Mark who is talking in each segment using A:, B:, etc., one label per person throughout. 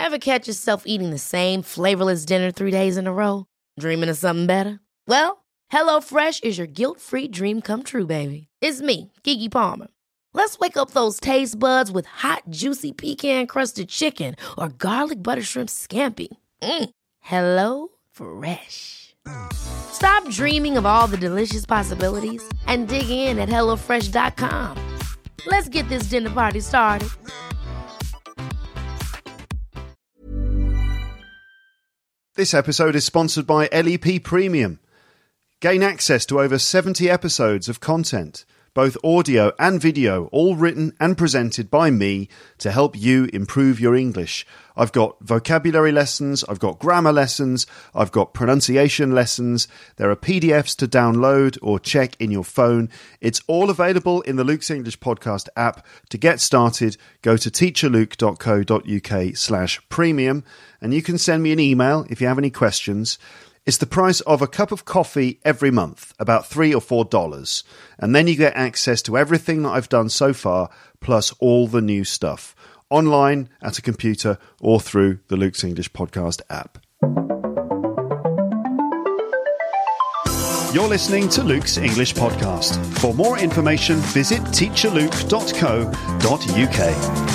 A: Ever catch yourself eating the same flavorless dinner 3 days in a row? Dreaming of something better? Well, HelloFresh is your guilt-free dream come true, baby. It's me, Keke Palmer. Let's wake up those taste buds with hot, juicy pecan-crusted chicken or garlic butter shrimp scampi. Hello Fresh. Stop dreaming of all the delicious possibilities and dig in at HelloFresh.com. Let's get this dinner party started.
B: This episode is sponsored by LEP Premium. Gain access to over 70 episodes of content, both audio and video, all written and presented by me to help you improve your English. I've got vocabulary lessons, I've got grammar lessons, I've got pronunciation lessons. There are PDFs to download or check in your phone. It's all available in the Luke's English Podcast app. To get started, go to teacherluke.co.uk/premium and you can send me an email if you have any questions. It's the price of a cup of coffee every month, about $3 or $4. And then you get access to everything that I've done so far, plus all the new stuff, online, at a computer, or through the Luke's English Podcast app. You're listening to Luke's English Podcast. For more information, visit teacherluke.co.uk.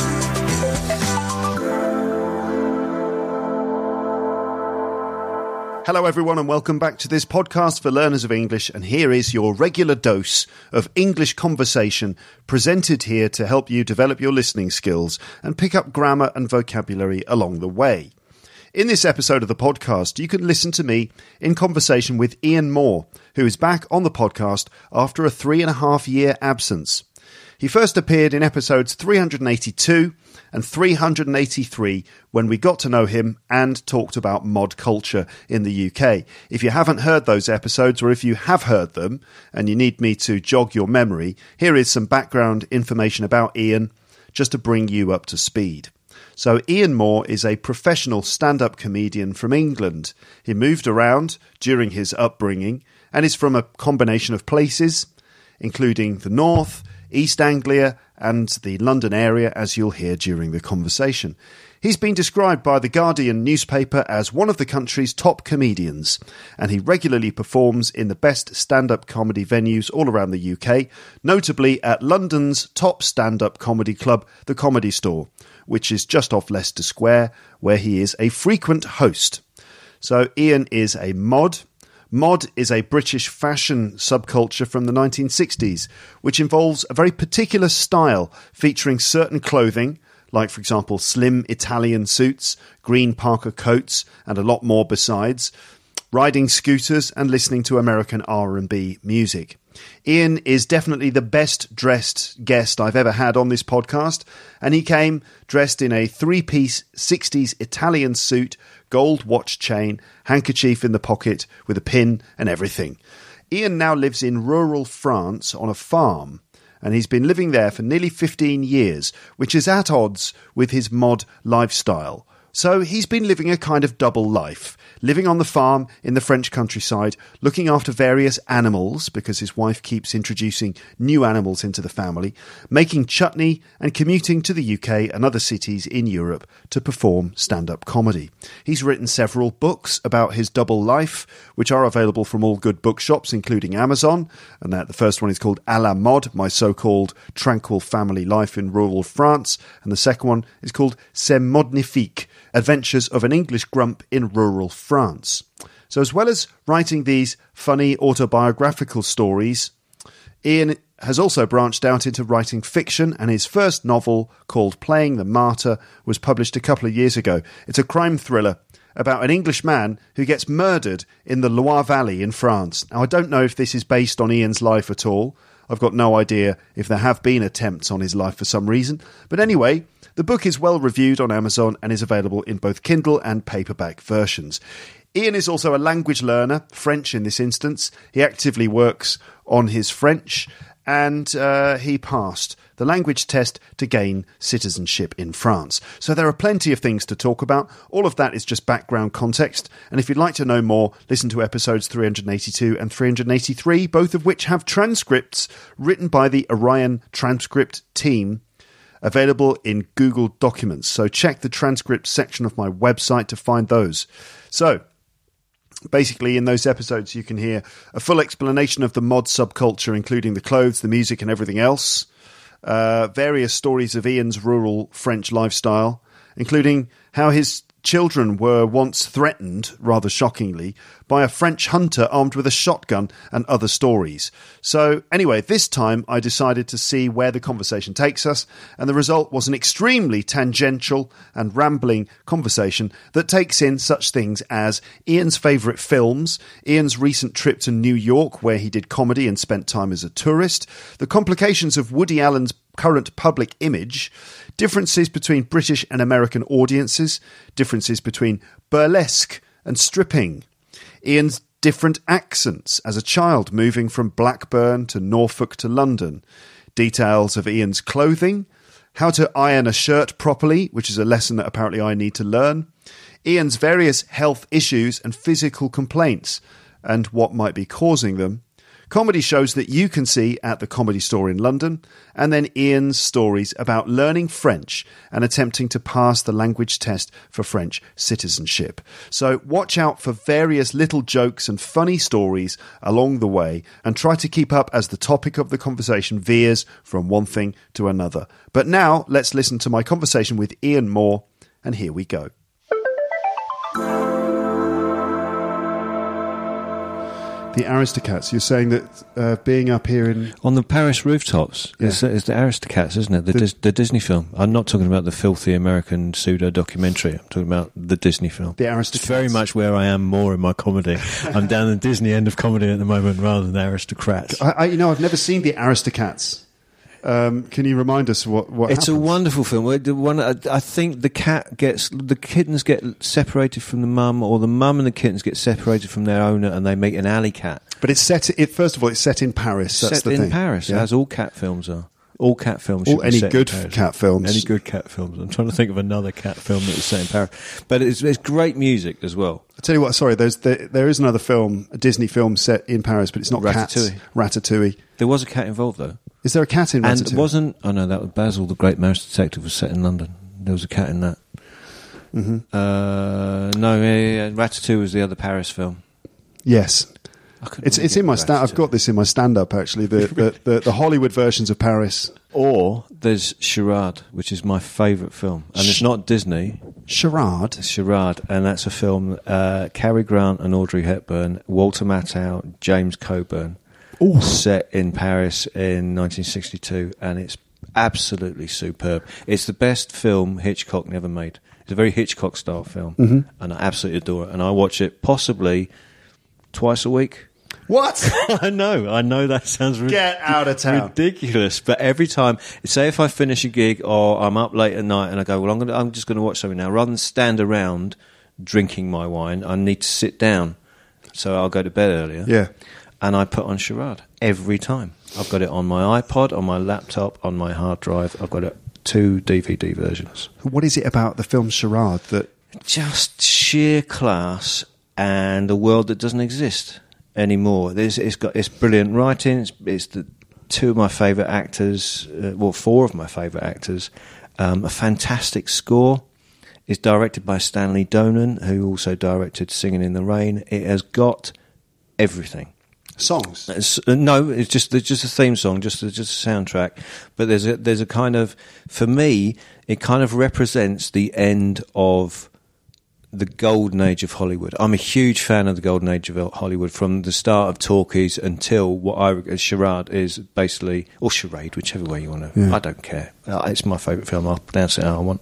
B: Hello everyone and welcome back to this podcast for learners of English, and here is your regular dose of English conversation presented here to help you develop your listening skills and pick up grammar and vocabulary along the way. In this episode of the podcast, you can listen to me in conversation with Ian Moore, who is back on the podcast after a 3.5-year absence. He first appeared in episodes 382 and 383 when we got to know him and talked about mod culture in the UK. If you haven't heard those episodes, or if you have heard them and you need me to jog your memory, here is some background information about Ian just to bring you up to speed. So Ian Moore is a professional stand-up comedian from England. He moved around during his upbringing and is from a combination of places, including the North, East Anglia and the London area, as you'll hear during the conversation. He's been described by The Guardian newspaper as one of the country's top comedians, and he regularly performs in the best stand-up comedy venues all around the UK, notably at London's top stand-up comedy club, The Comedy Store, which is just off Leicester Square, where he is a frequent host. So Ian is a mod. Mod is a British fashion subculture from the 1960s, which involves a very particular style featuring certain clothing, like, for example, slim Italian suits, green Parker coats, and a lot more besides, riding scooters and listening to American R&B music. Ian is definitely the best dressed guest I've ever had on this podcast, and he came dressed in a 3-piece 60s Italian suit, gold watch chain, handkerchief in the pocket with a pin and everything. Ian now lives in rural France on a farm, and he's been living there for nearly 15 years, which is at odds with his mod lifestyle. So he's been living a kind of double life, living on the farm in the French countryside, looking after various animals because his wife keeps introducing new animals into the family, making chutney and commuting to the UK and other cities in Europe to perform stand-up comedy. He's written several books about his double life, which are available from all good bookshops, including Amazon, and the first one is called À la Mode, My So-Called Tranquil Family Life in Rural France, and the second one is called C'est Modnifique, Adventures of an English Grump in Rural France. So as well as writing these funny autobiographical stories, Ian has also branched out into writing fiction, and his first novel, called Playing the Martyr, was published a couple of years ago. It's a crime thriller about an English man who gets murdered in the Loire Valley in France. Now, I don't know if this is based on Ian's life at all. I've got no idea if there have been attempts on his life for some reason. But anyway, the book is well reviewed on Amazon and is available in both Kindle and paperback versions. Ian is also a language learner, French in this instance. He actively works on his French, and he passed the language test to gain citizenship in France. So there are plenty of things to talk about. All of that is just background context. And if you'd like to know more, listen to episodes 382 and 383, both of which have transcripts written by the Orion transcript team, available in Google Documents. So check the transcript section of my website to find those. So basically, in those episodes, you can hear a full explanation of the mod subculture, including the clothes, the music, and everything else. Various stories of Ian's rural French lifestyle, including how his children were once threatened, rather shockingly, by a French hunter armed with a shotgun, and other stories. So anyway, this time I decided to see where the conversation takes us, and the result was an extremely tangential and rambling conversation that takes in such things as Ian's favourite films, Ian's recent trip to New York where he did comedy and spent time as a tourist, the complications of Woody Allen's current public image, differences between British and American audiences, differences between burlesque and stripping, Ian's different accents as a child moving from Blackburn to Norfolk to London, details of Ian's clothing, how to iron a shirt properly, which is a lesson that apparently I need to learn, Ian's various health issues and physical complaints, and what might be causing them, comedy shows that you can see at the Comedy Store in London, and then Ian's stories about learning French and attempting to pass the language test for French citizenship. So watch out for various little jokes and funny stories along the way, and try to keep up as the topic of the conversation veers from one thing to another. But now let's listen to my conversation with Ian Moore, and here we go. The Aristocats. You're saying that being up here
C: on the Paris rooftops is the Aristocats, isn't it? The Disney film. I'm not talking about the filthy American pseudo documentary. I'm talking about the Disney film.
B: The Aristocats.
C: It's very much where I am more in my comedy. I'm down the Disney end of comedy at the moment rather than Aristocrats.
B: I've never seen the Aristocats. Can you remind us what
C: It's
B: happens?
C: a wonderful film. I think the kittens get separated from the mum, or the mum and the kittens get separated from their owner, and they meet an alley cat.
B: But it's set. First of all, it's set in Paris. That's the thing.
C: In Paris, as all cat films are. All cat films.
B: Any good cat films.
C: Any good cat films. I'm trying to think of another cat film that was set in Paris, but it's great music as well.
B: I tell you what. Sorry, there is another film, a Disney film set in Paris, but it's not
C: Ratatouille.
B: Cats. Ratatouille.
C: There was a cat involved though.
B: Is there a cat in Ratatouille?
C: And it wasn't. Oh no, that was Basil, the Great Mouse Detective, was set in London. There was a cat in that.
B: Mm-hmm.
C: Ratatouille was the other Paris film.
B: Yes. It's in my stand. I've got this in my stand-up actually. The Hollywood versions of Paris.
C: Or there's Charade, which is my favourite film, and it's not Disney.
B: Charade,
C: and that's a film. Cary Grant and Audrey Hepburn, Walter Matthau, James Coburn, all set in Paris in 1962, and it's absolutely superb. It's the best film Hitchcock never made. It's a very Hitchcock-style film, and I absolutely adore it. And I watch it possibly twice a week.
B: What?
C: I know that sounds
B: Get out of town.
C: Ridiculous, but every time, say if I finish a gig or I'm up late at night and I go, well, I'm just going to watch something now, rather than stand around drinking my wine, I need to sit down, so I'll go to bed earlier.
B: Yeah.
C: And I put on Charade every time. I've got it on my iPod, on my laptop, on my hard drive. I've got 2 DVD versions.
B: What is it about the film Charade that...
C: Just sheer class and a world that doesn't exist anymore. It's brilliant writing. It's the 2 of my favourite actors, 4 of my favourite actors. A fantastic score. It's directed by Stanley Donen, who also directed Singing in the Rain. It has got everything.
B: Songs?
C: No, it's just a theme song, just a soundtrack. But there's a kind of, for me, it kind of represents the end of the golden age of Hollywood. I'm a huge fan of the golden age of Hollywood, from the start of talkies until what Charade is basically, or Charade, whichever way you want to. Yeah. I don't care. It's my favourite film. I'll pronounce it how I want.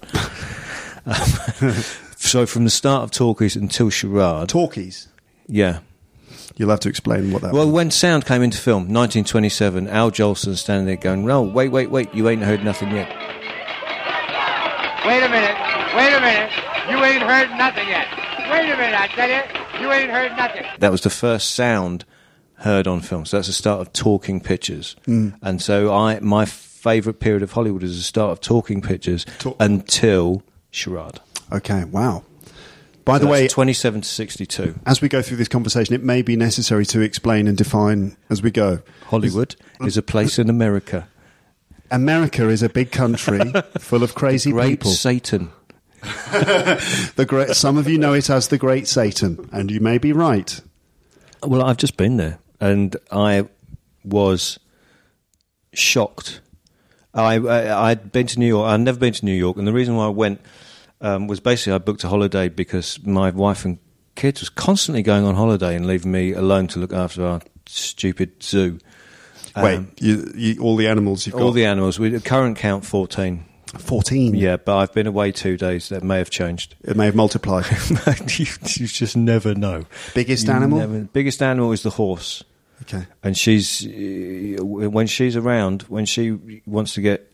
C: So from the start of talkies until Charade.
B: Talkies?
C: Yeah.
B: You'll have to explain what that
C: Well,
B: means.
C: when sound came into film, 1927, Al Jolson standing there going, no, wait, you ain't heard nothing yet.
D: Wait a minute, you ain't heard nothing yet. Wait a minute, I tell you ain't heard nothing.
C: That was the first sound heard on film, so that's the start of talking pictures. And so my favourite period of Hollywood is the start of talking pictures until Charade.
B: Okay, wow. By the way,
C: 27 to 62.
B: As we go through this conversation, it may be necessary to explain and define as we go.
C: Hollywood is a place in America.
B: America is a big country full of crazy
C: Great
B: people.
C: Satan.
B: Some of you know it as the Great Satan, and you may be right.
C: Well, I've just been there, and I was shocked. I'd been to New York. I'd never been to New York, and the reason why I went was basically I booked a holiday because my wife and kids was constantly going on holiday and leaving me alone to look after our stupid zoo.
B: Wait, you, all the animals you've got?
C: All the animals. We current count 14.
B: 14?
C: Yeah, but I've been away 2 days. That may have changed.
B: It may have multiplied.
C: you just never know.
B: Biggest animal?
C: Biggest animal is the horse.
B: Okay.
C: And when she's around, when she wants to get,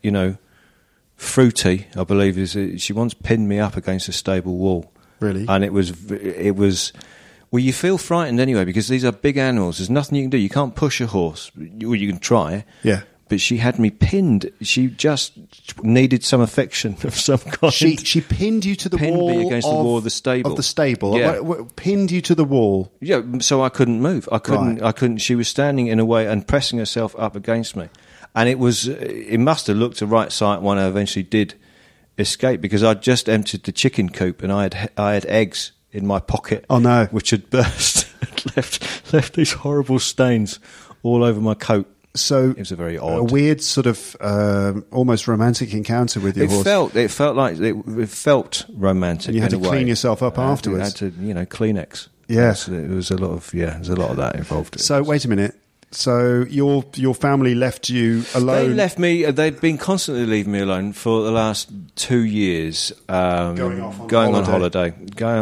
C: fruity, I believe, she once pinned me up against a stable wall.
B: Really?
C: And it was, well, you feel frightened anyway because these are big animals. There's nothing you can do. You can't push a horse. Well, you can try.
B: Yeah.
C: But she had me pinned. She just needed some affection of some kind.
B: She pinned you to the wall.
C: Me against the wall of the stable.
B: Of the stable.
C: Yeah.
B: Pinned you to the wall.
C: Yeah, so I couldn't move. I couldn't.
B: Right.
C: I couldn't. She was standing in a way and pressing herself up against me, and it was. It must have looked a right sight when I eventually did escape because I'd just emptied the chicken coop and I had eggs in my pocket.
B: Oh no!
C: Which had burst, left these horrible stains all over my coat.
B: So
C: it was a very odd,
B: weird sort of almost romantic encounter with your horse.
C: It felt romantic.
B: And you had to clean
C: way.
B: yourself up afterwards.
C: I had to, Kleenex.
B: Yeah,
C: it was a lot of that involved.
B: So wait a minute. So your family left you alone?
C: They left me. They've been constantly leaving me alone for the last 2 years. Going on holiday.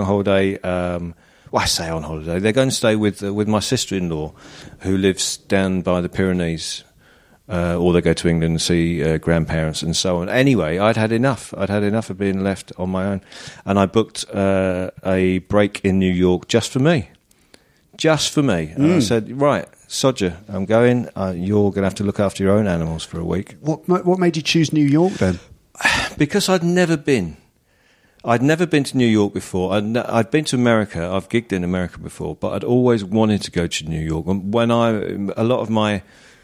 C: Well, I say on holiday. They're going to stay with my sister-in-law, who lives down by the Pyrenees, or they go to England and see grandparents and so on. Anyway, I'd had enough. I'd had enough of being left on my own, and I booked a break in New York just for me. And I said, right, Sodger, I'm going. You're going to have to look after your own animals for a week.
B: What made you choose New York then?
C: Because I'd never been. I'd never been to New York before. I'd been to America. I've gigged in America before, but I'd always wanted to go to New York. And a lot of my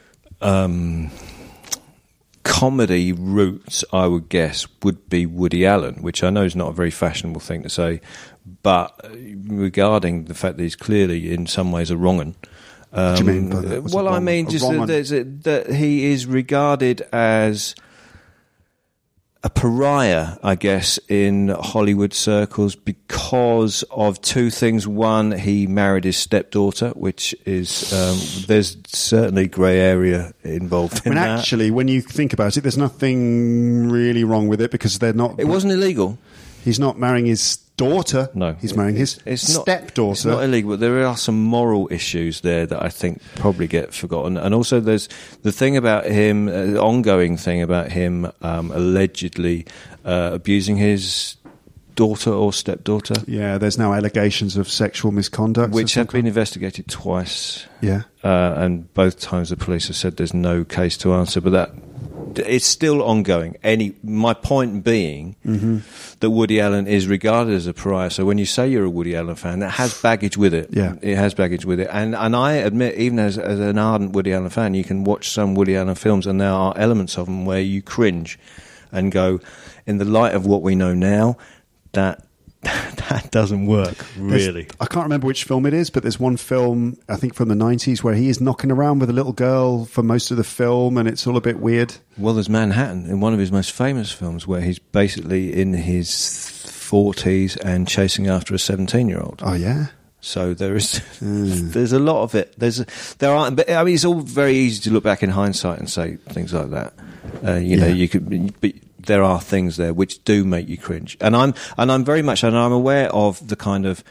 C: comedy roots, I would guess, would be Woody Allen, which I know is not a very fashionable thing to say, but regarding the fact that he's clearly in some ways a wrong-un.
B: What do you mean by that?
C: Well, I mean just that he is regarded as a pariah, I guess, in Hollywood circles because of two things. One, he married his stepdaughter, which is there's certainly grey area involved in that.
B: Actually, when you think about it, there's nothing really wrong with it because they're not.
C: It wasn't illegal.
B: He's not marrying his daughter.
C: No.
B: He's marrying his stepdaughter.
C: It's not illegal, but there are some moral issues there that I think probably get forgotten. And also there's the thing about him, the ongoing thing about him allegedly abusing his daughter or stepdaughter.
B: Yeah, there's now allegations of sexual misconduct.
C: Which have been investigated twice.
B: Yeah.
C: And both times the police have said there's no case to answer, but it's still ongoing. My point being that Woody Allen is regarded as a pariah. So when you say you're a Woody Allen fan, that has baggage with it.
B: Yeah.
C: It has baggage with it. And I admit, even as an ardent Woody Allen fan, you can watch some Woody Allen films and there are elements of them where you cringe and go, in the light of what we know now, that doesn't work, really.
B: I can't remember which film it is, but there's one film, I think from the 90s, where he is knocking around with a little girl for most of the film, and it's all a bit weird.
C: Well, there's Manhattan, in one of his most famous films, where he's basically in his 40s and chasing after a 17-year-old.
B: Oh, yeah?
C: So there's a lot of it. But I mean, it's all very easy to look back in hindsight and say things like that. You could... But there are things there which do make you cringe, and I'm very much, and I'm aware of the kind of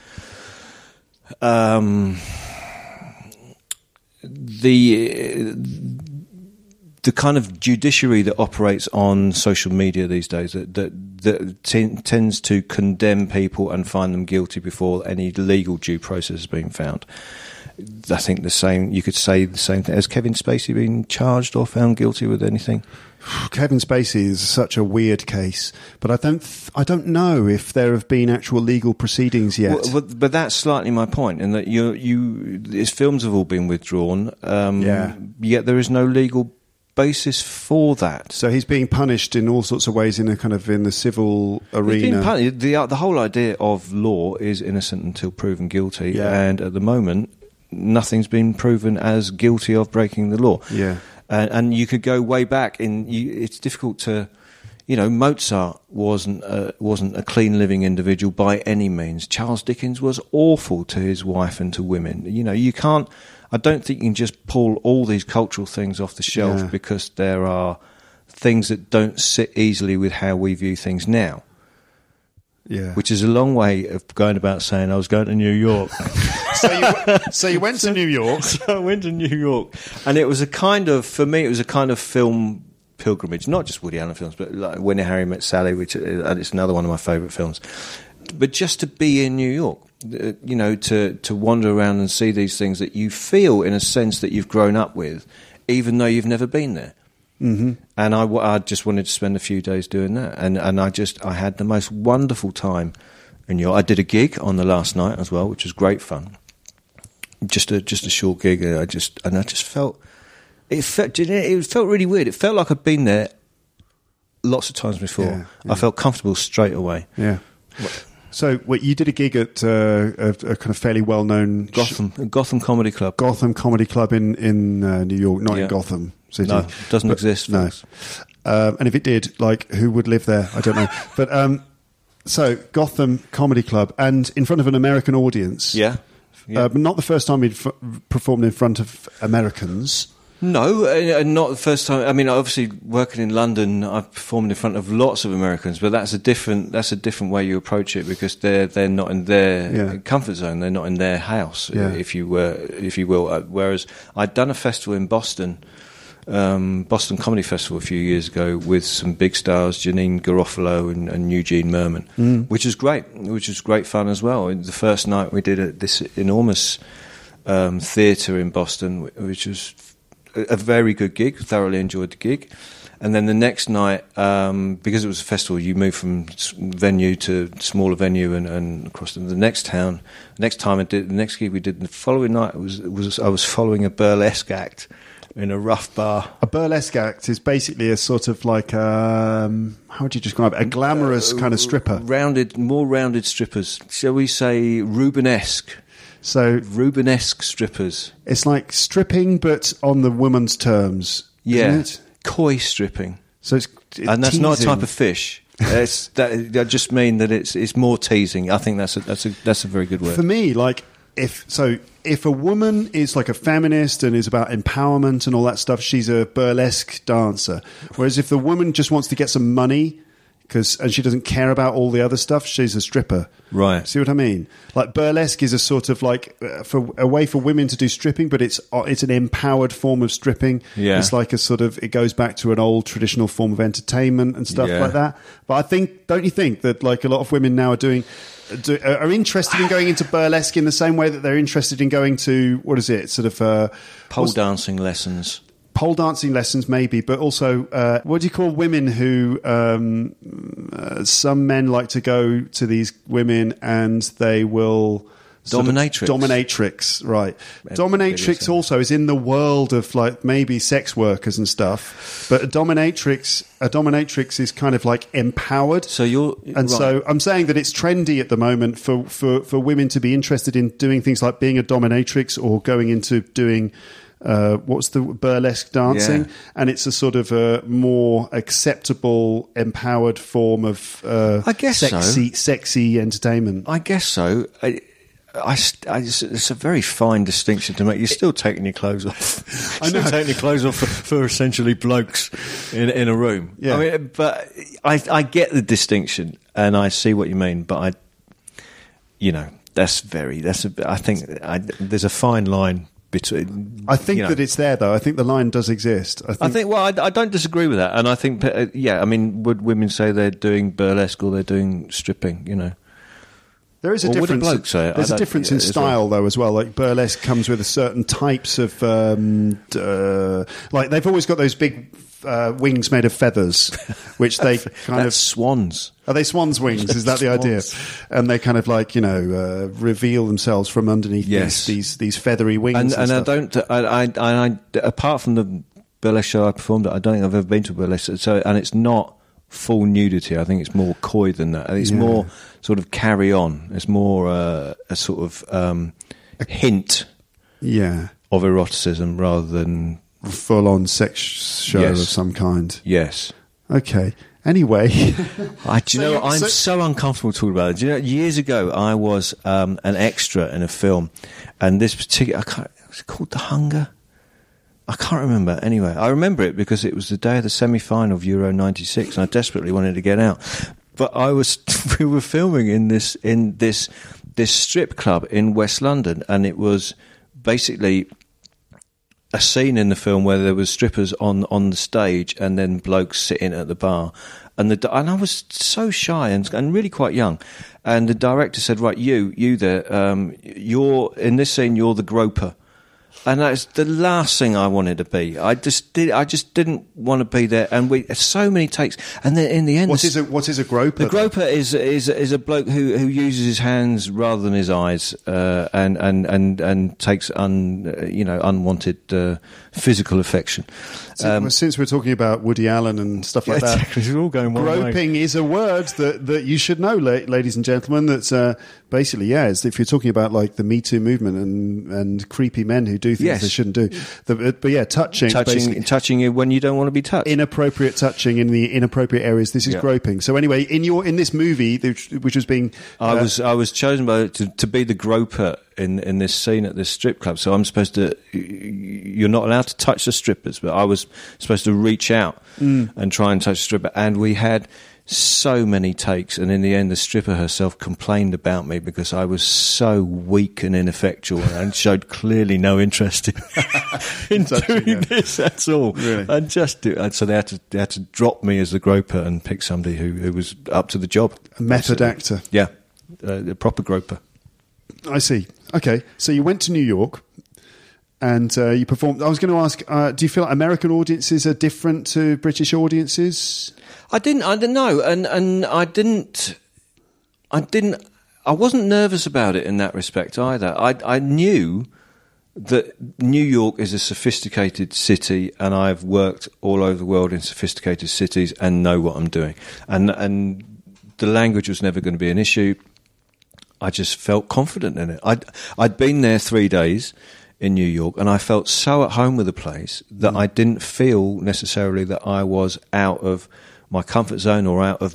C: the kind of judiciary that operates on social media these days that tends to condemn people and find them guilty before any legal due process has been found. I think you could say the same thing. Has Kevin Spacey been charged or found guilty with anything?
B: Kevin Spacey is such a weird case, but I don't know if there have been actual legal proceedings yet.
C: But that's slightly my point, in that his films have all been withdrawn. Yet there is no legal basis for that.
B: So he's being punished in all sorts of ways in the civil arena.
C: The whole idea of law is innocent until proven guilty,
B: Yeah.
C: and at the moment, nothing's been proven as guilty of breaking the law.
B: Yeah.
C: And you could go way back. It's difficult to, Mozart wasn't a clean living individual by any means. Charles Dickens was awful to his wife and to women. You can't. I don't think you can just pull all these cultural things off the shelf
B: Yeah.
C: because there are things that don't sit easily with how we view things now.
B: Yeah.
C: Which is a long way of going about saying I was going to New York.
B: So you went to New York.
C: So I went to New York, and it was for me, it was a kind of film pilgrimage. Not just Woody Allen films, but like When Harry Met Sally, which it's another one of my favourite films. But just to be in New York, to wander around and see these things that you feel, in a sense, that you've grown up with, even though you've never been there. Mm-hmm. And I just wanted to spend a few days doing that, and I had the most wonderful time in New York. I did a gig on the last night as well, which was great fun. Just a short gig, and I just felt it felt really weird. It felt like I'd been there lots of times before.
B: Yeah, yeah.
C: I felt comfortable straight away.
B: Yeah. So you did a gig at a kind of fairly well-known
C: Gotham Comedy Club.
B: Gotham Comedy Club in New York, not in Gotham City.
C: No, it doesn't exist.
B: No. And if it did, who would live there? I don't know. But so Gotham Comedy Club, and in front of an American audience.
C: Yeah.
B: But not the first time you'd performed in front of Americans.
C: No, not the first time. I mean, obviously, working in London, I've performed in front of lots of Americans, but that's a different way you approach it, because they're not in their comfort zone. They're not in their house, if you will. Whereas I'd done a festival in Boston, Boston Comedy Festival a few years ago, with some big stars, Janine Garofalo and Eugene Merman, which was great fun as well. The first night we did this enormous theatre in Boston, which was a very good gig. Thoroughly enjoyed the gig. And then the next night, because it was a festival, you move from venue to smaller venue and across the next town. The next gig we did the following night was I was following a burlesque act in a rough bar.
B: A burlesque act is basically a sort of how would you describe it? A glamorous kind of stripper.
C: More rounded strippers. Shall we say Rubenesque?
B: So
C: Rubenesque strippers.
B: It's like stripping, but on the woman's terms.
C: Yeah,
B: isn't it?
C: Coy stripping.
B: So it's
C: and that's
B: teasing.
C: not a type of fish. I just mean that it's more teasing. I think that's a very good word
B: for me. If a woman is like a feminist and is about empowerment and all that stuff, she's a burlesque dancer. Whereas if the woman just wants to get some money, and she doesn't care about all the other stuff, she's a stripper.
C: Right.
B: See what I mean? Like burlesque is a sort of a way for women to do stripping, but it's an empowered form of stripping.
C: Yeah.
B: It's like it goes back to an old traditional form of entertainment and stuff like that. But don't you think that a lot of women now are interested in going into burlesque in the same way that they're interested in going to, what is it,
C: pole dancing lessons?
B: Pole dancing lessons, maybe, but also, what do you call women who, some men like to go to these women and they will... Dominatrix, right. Dominatrix also is in the world of maybe sex workers and stuff, but a dominatrix is kind of empowered.
C: So
B: So I'm saying that it's trendy at the moment for women to be interested in doing things like being a dominatrix or going into doing... what's the burlesque dancing, and it's a sort of a more acceptable, empowered form of
C: I guess
B: sexy entertainment.
C: I guess so. It's a very fine distinction to make. You're still taking your clothes off.
B: I know.
C: Still taking your clothes off for essentially blokes in a room.
B: Yeah.
C: I mean, but I get the distinction and I see what you mean. But I think there's a fine line.
B: I think that it's there, though. I think the line does exist.
C: I don't disagree with that, and I think, would women say they're doing burlesque or they're doing stripping?
B: There is a
C: or
B: difference.
C: Would a bloke say it?
B: There's a difference in style, though, as well. Like burlesque comes with a certain types of, they've always got those big wings made of feathers, which they kind of
C: swans.
B: Are they swans' wings? Is that the idea? And they kind of reveal themselves from underneath these feathery wings.
C: And I don't. I apart from the burlesque show I performed at. I don't think I've ever been to a burlesque. So, and it's not full nudity. I think it's more coy than that. It's more sort of carry on. It's more a sort of hint of eroticism rather than
B: full-on sex show of some kind.
C: Yes.
B: Okay. Anyway,
C: I'm so uncomfortable talking about it. Do you know, years ago I was an extra in a film, and this particular was it called The Hunger? I can't remember. Anyway, I remember it because it was the day of the semi-final of Euro '96, and I desperately wanted to get out. But we were filming in this strip club in West London, and it was basically a scene in the film where there was strippers on the stage and then blokes sitting at the bar, and I was so shy and really quite young, and the director said, "Right, you there, you're in this scene. You're the groper." And that's the last thing I wanted to be. I just didn't want to be there. And we so many takes. And then in the end,
B: what is a groper?
C: The groper is a bloke who uses his hands rather than his eyes, and takes unwanted physical affection.
B: Since we're talking about Woody Allen and stuff like that,
C: exactly. It's all going one way.
B: Groping is a word that you should know, ladies and gentlemen. That's basically, it's if you're talking about like the Me Too movement and creepy men who do things they shouldn't do. But
C: touching you when you don't want to be touched,
B: inappropriate touching in the inappropriate areas. This is groping. So anyway, in this movie, which was being,
C: I was chosen to be the groper in this scene at this strip club. So I'm supposed to. You're not allowed to touch the strippers, but I was supposed to reach out and try and touch the stripper. And we had so many takes, and in the end the stripper herself complained about me because I was so weak and ineffectual and showed clearly no interest in doing this at all.
B: Really?
C: And so they had to drop me as the groper and pick somebody who was up to the job.
B: A method actor.
C: Yeah, a proper groper.
B: I see. Okay, so you went to New York and you performed. I was going to ask, do you feel like American audiences are different to British audiences?
C: I didn't know, and I wasn't nervous about it in that respect either. I knew that New York is a sophisticated city, and I've worked all over the world in sophisticated cities and know what I'm doing. And the language was never going to be an issue. I just felt confident in it. I'd been there 3 days in New York, and I felt so at home with the place that I didn't feel necessarily that I was out of my comfort zone or out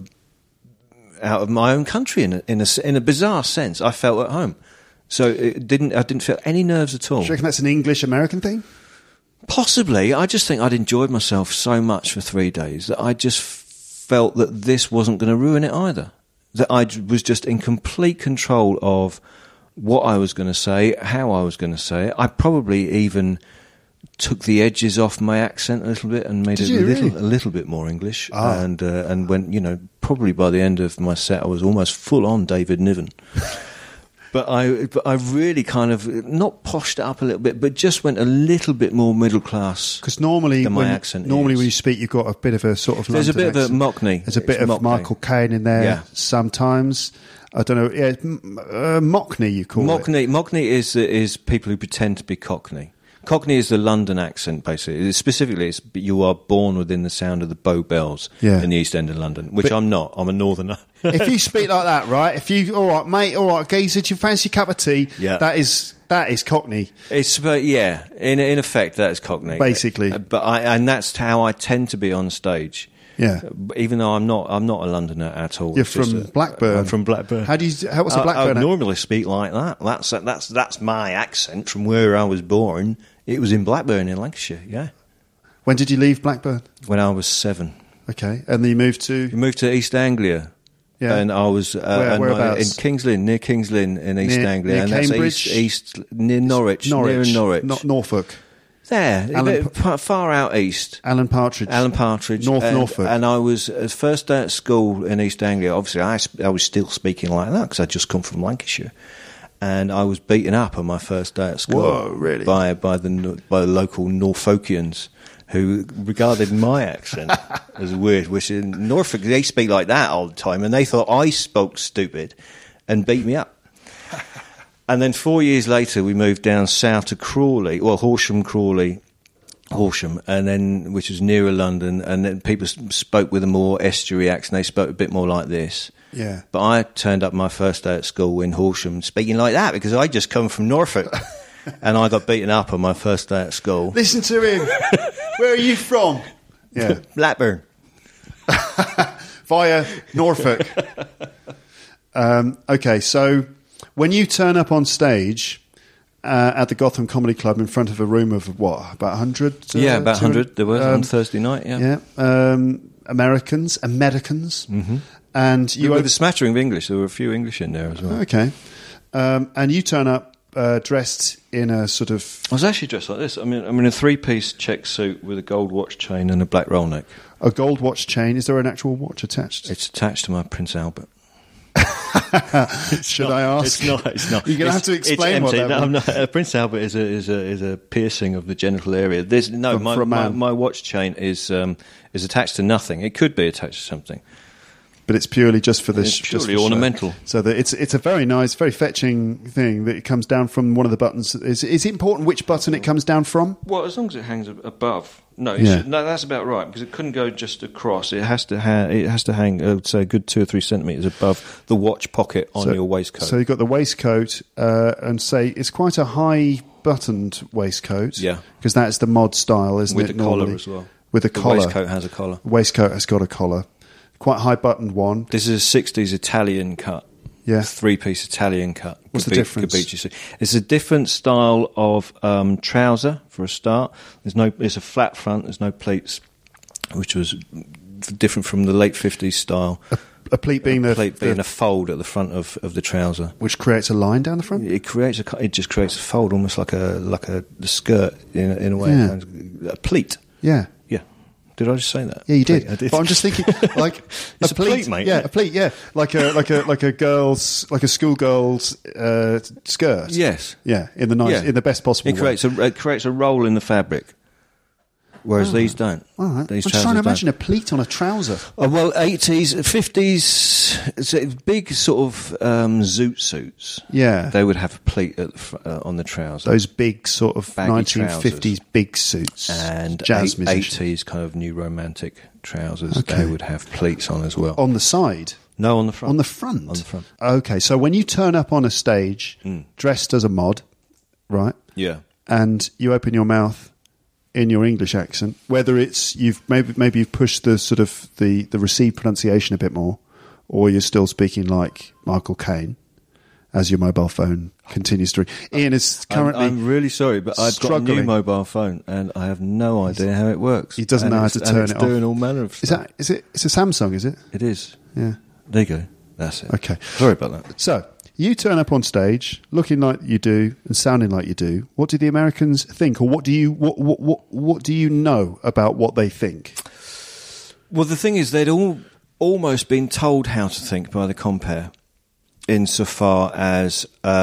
C: of my own country in a bizarre sense. I felt at home, so I didn't feel any nerves at all.
B: Do you reckon that's an English American thing?
C: Possibly. I just think I'd enjoyed myself so much for 3 days that I just felt that this wasn't going to ruin it either. That I was just in complete control of what I was going to say, how I was going to say it. I probably even took the edges off my accent a little bit and made it a little bit more English. And when, probably by the end of my set, I was almost full on David Niven. But I really kind of not poshed it up a little bit, but just went a little bit more middle class.
B: Because normally,
C: than my accent
B: when you speak, you've got a bit of a sort of.
C: There's
B: London
C: a bit
B: accent.
C: of a Mockney.
B: There's a bit of Michael Caine in there sometimes. I don't know. Yeah, Mockney, you call it.
C: Mockney is people who pretend to be Cockney. Cockney is the London accent, basically. Specifically, you are born within the sound of the Bow Bells in the East End of London, which I'm not. I'm a northerner.
B: If you speak like that, right? If you, all right, mate, all right, geezer, do you fancy a cup of tea?
C: Yeah.
B: That is Cockney.
C: In effect, that is Cockney.
B: Basically.
C: And that's how I tend to be on stage.
B: Yeah.
C: Even though I'm not a Londoner at all.
B: You're from Blackburn.
C: I'm from Blackburn.
B: What's a Blackburn?
C: I normally speak like that. That's my accent from where I was born. It was in Blackburn in Lancashire, yeah.
B: When did you leave Blackburn?
C: When I was 7.
B: Okay. And then you moved to?
C: You moved to East Anglia.
B: Yeah.
C: And I was
B: whereabouts?
C: in Kings Lynn, near Kings Lynn in East Anglia.
B: Near
C: and
B: Cambridge?
C: That's east near Norwich. Near Norwich.
B: Not Norfolk.
C: There, far out east.
B: Alan Partridge. North Norfolk.
C: And I was, first day at school in East Anglia, obviously I was still speaking like that because I'd just come from Lancashire. And I was beaten up on my first day at school.
B: Whoa, really?
C: By the local Norfolkians who regarded my accent as weird, which in Norfolk, they speak like that all the time, and they thought I spoke stupid and beat me up. And then 4 years later, we moved down south to Crawley, Horsham, Crawley, Horsham, and then which was nearer London, and then people spoke with a more estuary accent. They spoke a bit more like this.
B: Yeah.
C: But I turned up my first day at school in Horsham speaking like that because I just come from Norfolk, and I got beaten up on my first day at school.
B: Listen to him. Where are you from? Yeah.
C: Blackburn.
B: Via Norfolk. Okay, so when you turn up on stage at the Gotham Comedy Club in front of a room of what, about 100?
C: Yeah, about 100 there was on Thursday night, yeah.
B: Americans. Mm-hmm. And you
C: with a smattering of English. There were a few English in there as well.
B: Okay. And you turn up dressed in a sort of...
C: I was actually dressed like this. I'm in a three-piece check suit with a gold watch chain and a black roll neck.
B: A gold watch chain. Is there an actual watch attached?
C: It's attached to my Prince Albert.
B: Should I ask?
C: It's not.
B: You're going to have to explain what that
C: means. Prince Albert is a piercing of the genital area. My watch chain is attached to nothing. It could be attached to something.
B: But it's purely just for this.
C: It's purely ornamental.
B: So that it's a very nice, very fetching thing that it comes down from one of the buttons. Is it important which button it comes down from?
C: Well, as long as it hangs above. No, no, that's about right because it couldn't go just across. It has to hang. I would say a good 2 or 3 centimetres above the watch pocket on your waistcoat.
B: So you've got the waistcoat, and say it's quite a high buttoned waistcoat.
C: Yeah,
B: because that's the mod style, isn't it?
C: With the collar as well.
B: With the collar.
C: Waistcoat has a collar.
B: Waistcoat has got a collar. Quite high buttoned one.
C: This is a 60s Italian cut.
B: Yeah.
C: 3-piece Italian cut.
B: What's the difference?
C: It's a different style of trouser for a start. It's a flat front. There's no pleats, which was different from the late 50s style.
B: A pleat being
C: a fold at the front of the trouser,
B: which creates a line down the front.
C: It just creates a fold, almost like a skirt in a way.
B: Yeah.
C: A pleat.
B: Yeah.
C: Did I just say that?
B: Yeah, you did.
C: I did.
B: But I'm just thinking, like
C: it's a pleat, mate.
B: Yeah, a pleat. Yeah, like a schoolgirl's skirt.
C: Yes.
B: Yeah, in the best possible way.
C: It creates a roll in the fabric, whereas these don't.
B: All right.
C: These
B: I'm just trying to imagine a pleat on a trouser.
C: Oh, well, 80s, 50s, big sort of zoot suits.
B: Yeah,
C: they would have a pleat on the trouser.
B: Those big sort of baggy 1950s
C: trousers.
B: Big suits
C: and
B: jazz
C: 80s kind of new romantic trousers. Okay. They would have pleats on as well.
B: On the side?
C: No, on the front.
B: On the front?
C: On the front.
B: Okay, so when you turn up on a stage dressed as a mod, right?
C: Yeah.
B: And you open your mouth in your English accent, whether it's maybe you've pushed the sort of the received pronunciation a bit more, or you're still speaking like Michael Caine as your mobile phone continues to ring. Ian is currently
C: I'm really sorry, but I've got a new mobile phone and I have no idea how it works.
B: He doesn't know how to turn it off.
C: It's doing all manner of stuff.
B: It's a Samsung, is it?
C: It is.
B: Yeah.
C: There you go. That's it.
B: Okay.
C: Sorry about that.
B: So you turn up on stage looking like you do and sounding like you do. What do the Americans think, or what do you know about what they think?
C: Well, the thing is, they'd almost been told how to think by the compere, insofar as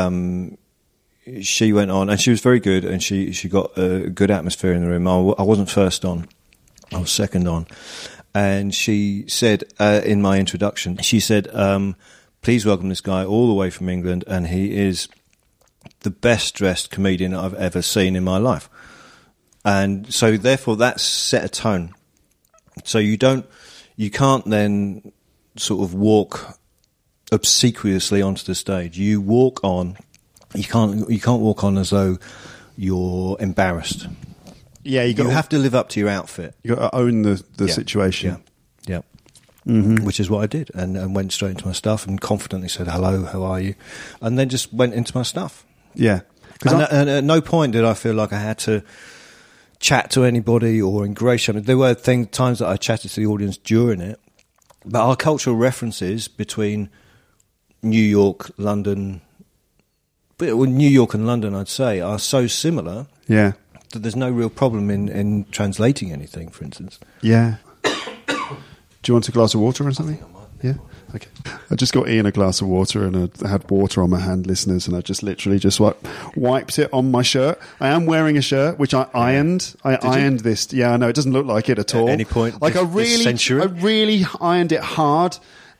C: she went on, and she was very good, and she got a good atmosphere in the room. I wasn't first on; I was second on, and she said in my introduction, she said, please welcome this guy all the way from England, and he is the best dressed comedian I've ever seen in my life. And so therefore that set a tone. So you can't then sort of walk obsequiously onto the stage. You walk on, you can't walk on as though you're embarrassed.
B: Yeah,
C: you have to live up to your outfit.
B: You got to own the situation.
C: Yeah. Mm-hmm. Which is what I did, and went straight into my stuff and confidently said, hello, how are you? And then just went into my stuff.
B: Yeah.
C: And at no point did I feel like I had to chat to anybody or ingratiate. There were times that I chatted to the audience during it, but our cultural references between New York, London, New York and London, I'd say, are so similar that there's no real problem in translating anything, for instance.
B: Yeah. Do you want a glass of water or something? Yeah? Okay. I just got Ian a glass of water, and I had water on my hand, listeners, and I just literally wiped it on my shirt. I am wearing a shirt, which I ironed. I ironed this. Yeah, I know, it doesn't look like it at all.
C: At any point
B: like
C: this century?
B: I really ironed it hard,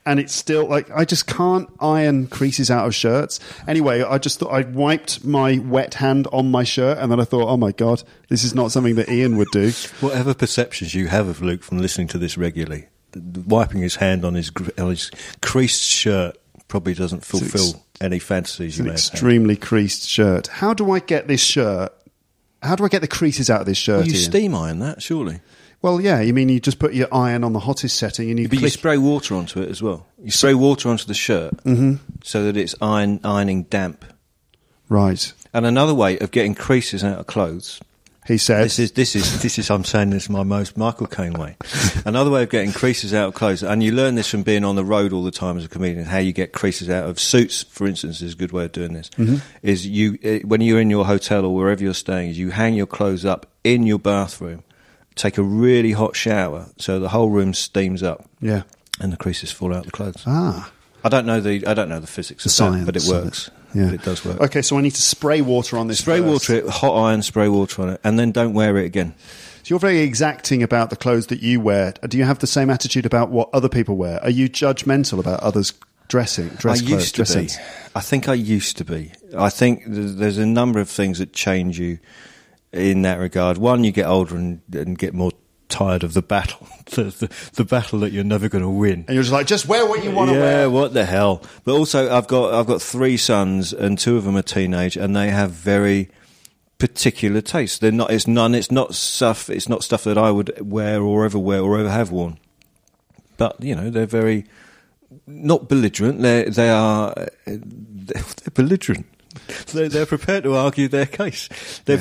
B: and it's still like I just can't iron creases out of shirts. Anyway, I just thought I wiped my wet hand on my shirt, and then I thought, oh my God, this is not something that Ian would do.
C: Whatever perceptions you have of Luke from listening to this regularly, wiping his hand on his creased shirt probably doesn't fulfill any fantasies you may have.
B: Extremely creased shirt. How do I get this shirt? How do I get the creases out of this shirt?
C: Well, you
B: Ian?
C: steam iron that, surely.
B: Well, yeah. You mean you just put your iron on the hottest setting and you
C: But you spray water onto it as well. You spray water onto the shirt so that it's ironing damp.
B: Right.
C: And another way of getting creases out of clothes.
B: He said,
C: This is. I'm saying this is my most Michael Caine way. Another way of getting creases out of clothes, and you learn this from being on the road all the time as a comedian. How you get creases out of suits, for instance, is a good way of doing this. Is you when you're in your hotel or wherever you're staying, is you hang your clothes up in your bathroom, take a really hot shower, so the whole room steams up.
B: Yeah.
C: And the creases fall out of the clothes.
B: Ah.
C: I don't know the physics of
B: science
C: that, but it works.
B: Yeah.
C: It does work.
B: Okay, so I need to spray water on this.
C: Spray
B: first.
C: water, hot iron, spray water on it, and then don't wear it again.
B: So you're very exacting about the clothes that you wear. Do you have the same attitude about what other people wear? Are you judgmental about others' dress
C: I
B: clothes?
C: used to be.
B: sense?
C: I think I used to be. I think there's a number of things that change you in that regard. One, you get older and get more tired of the battle, the battle that you're never going to win.
B: And you're just like, just wear what you want to wear.
C: Yeah, what the hell? But also, I've got 3 sons, and 2 of them are teenage, and they have very particular tastes. They're not. It's not stuff. It's not stuff that I would wear or ever have worn. But they're very not belligerent. They're belligerent. They're prepared to argue their case. They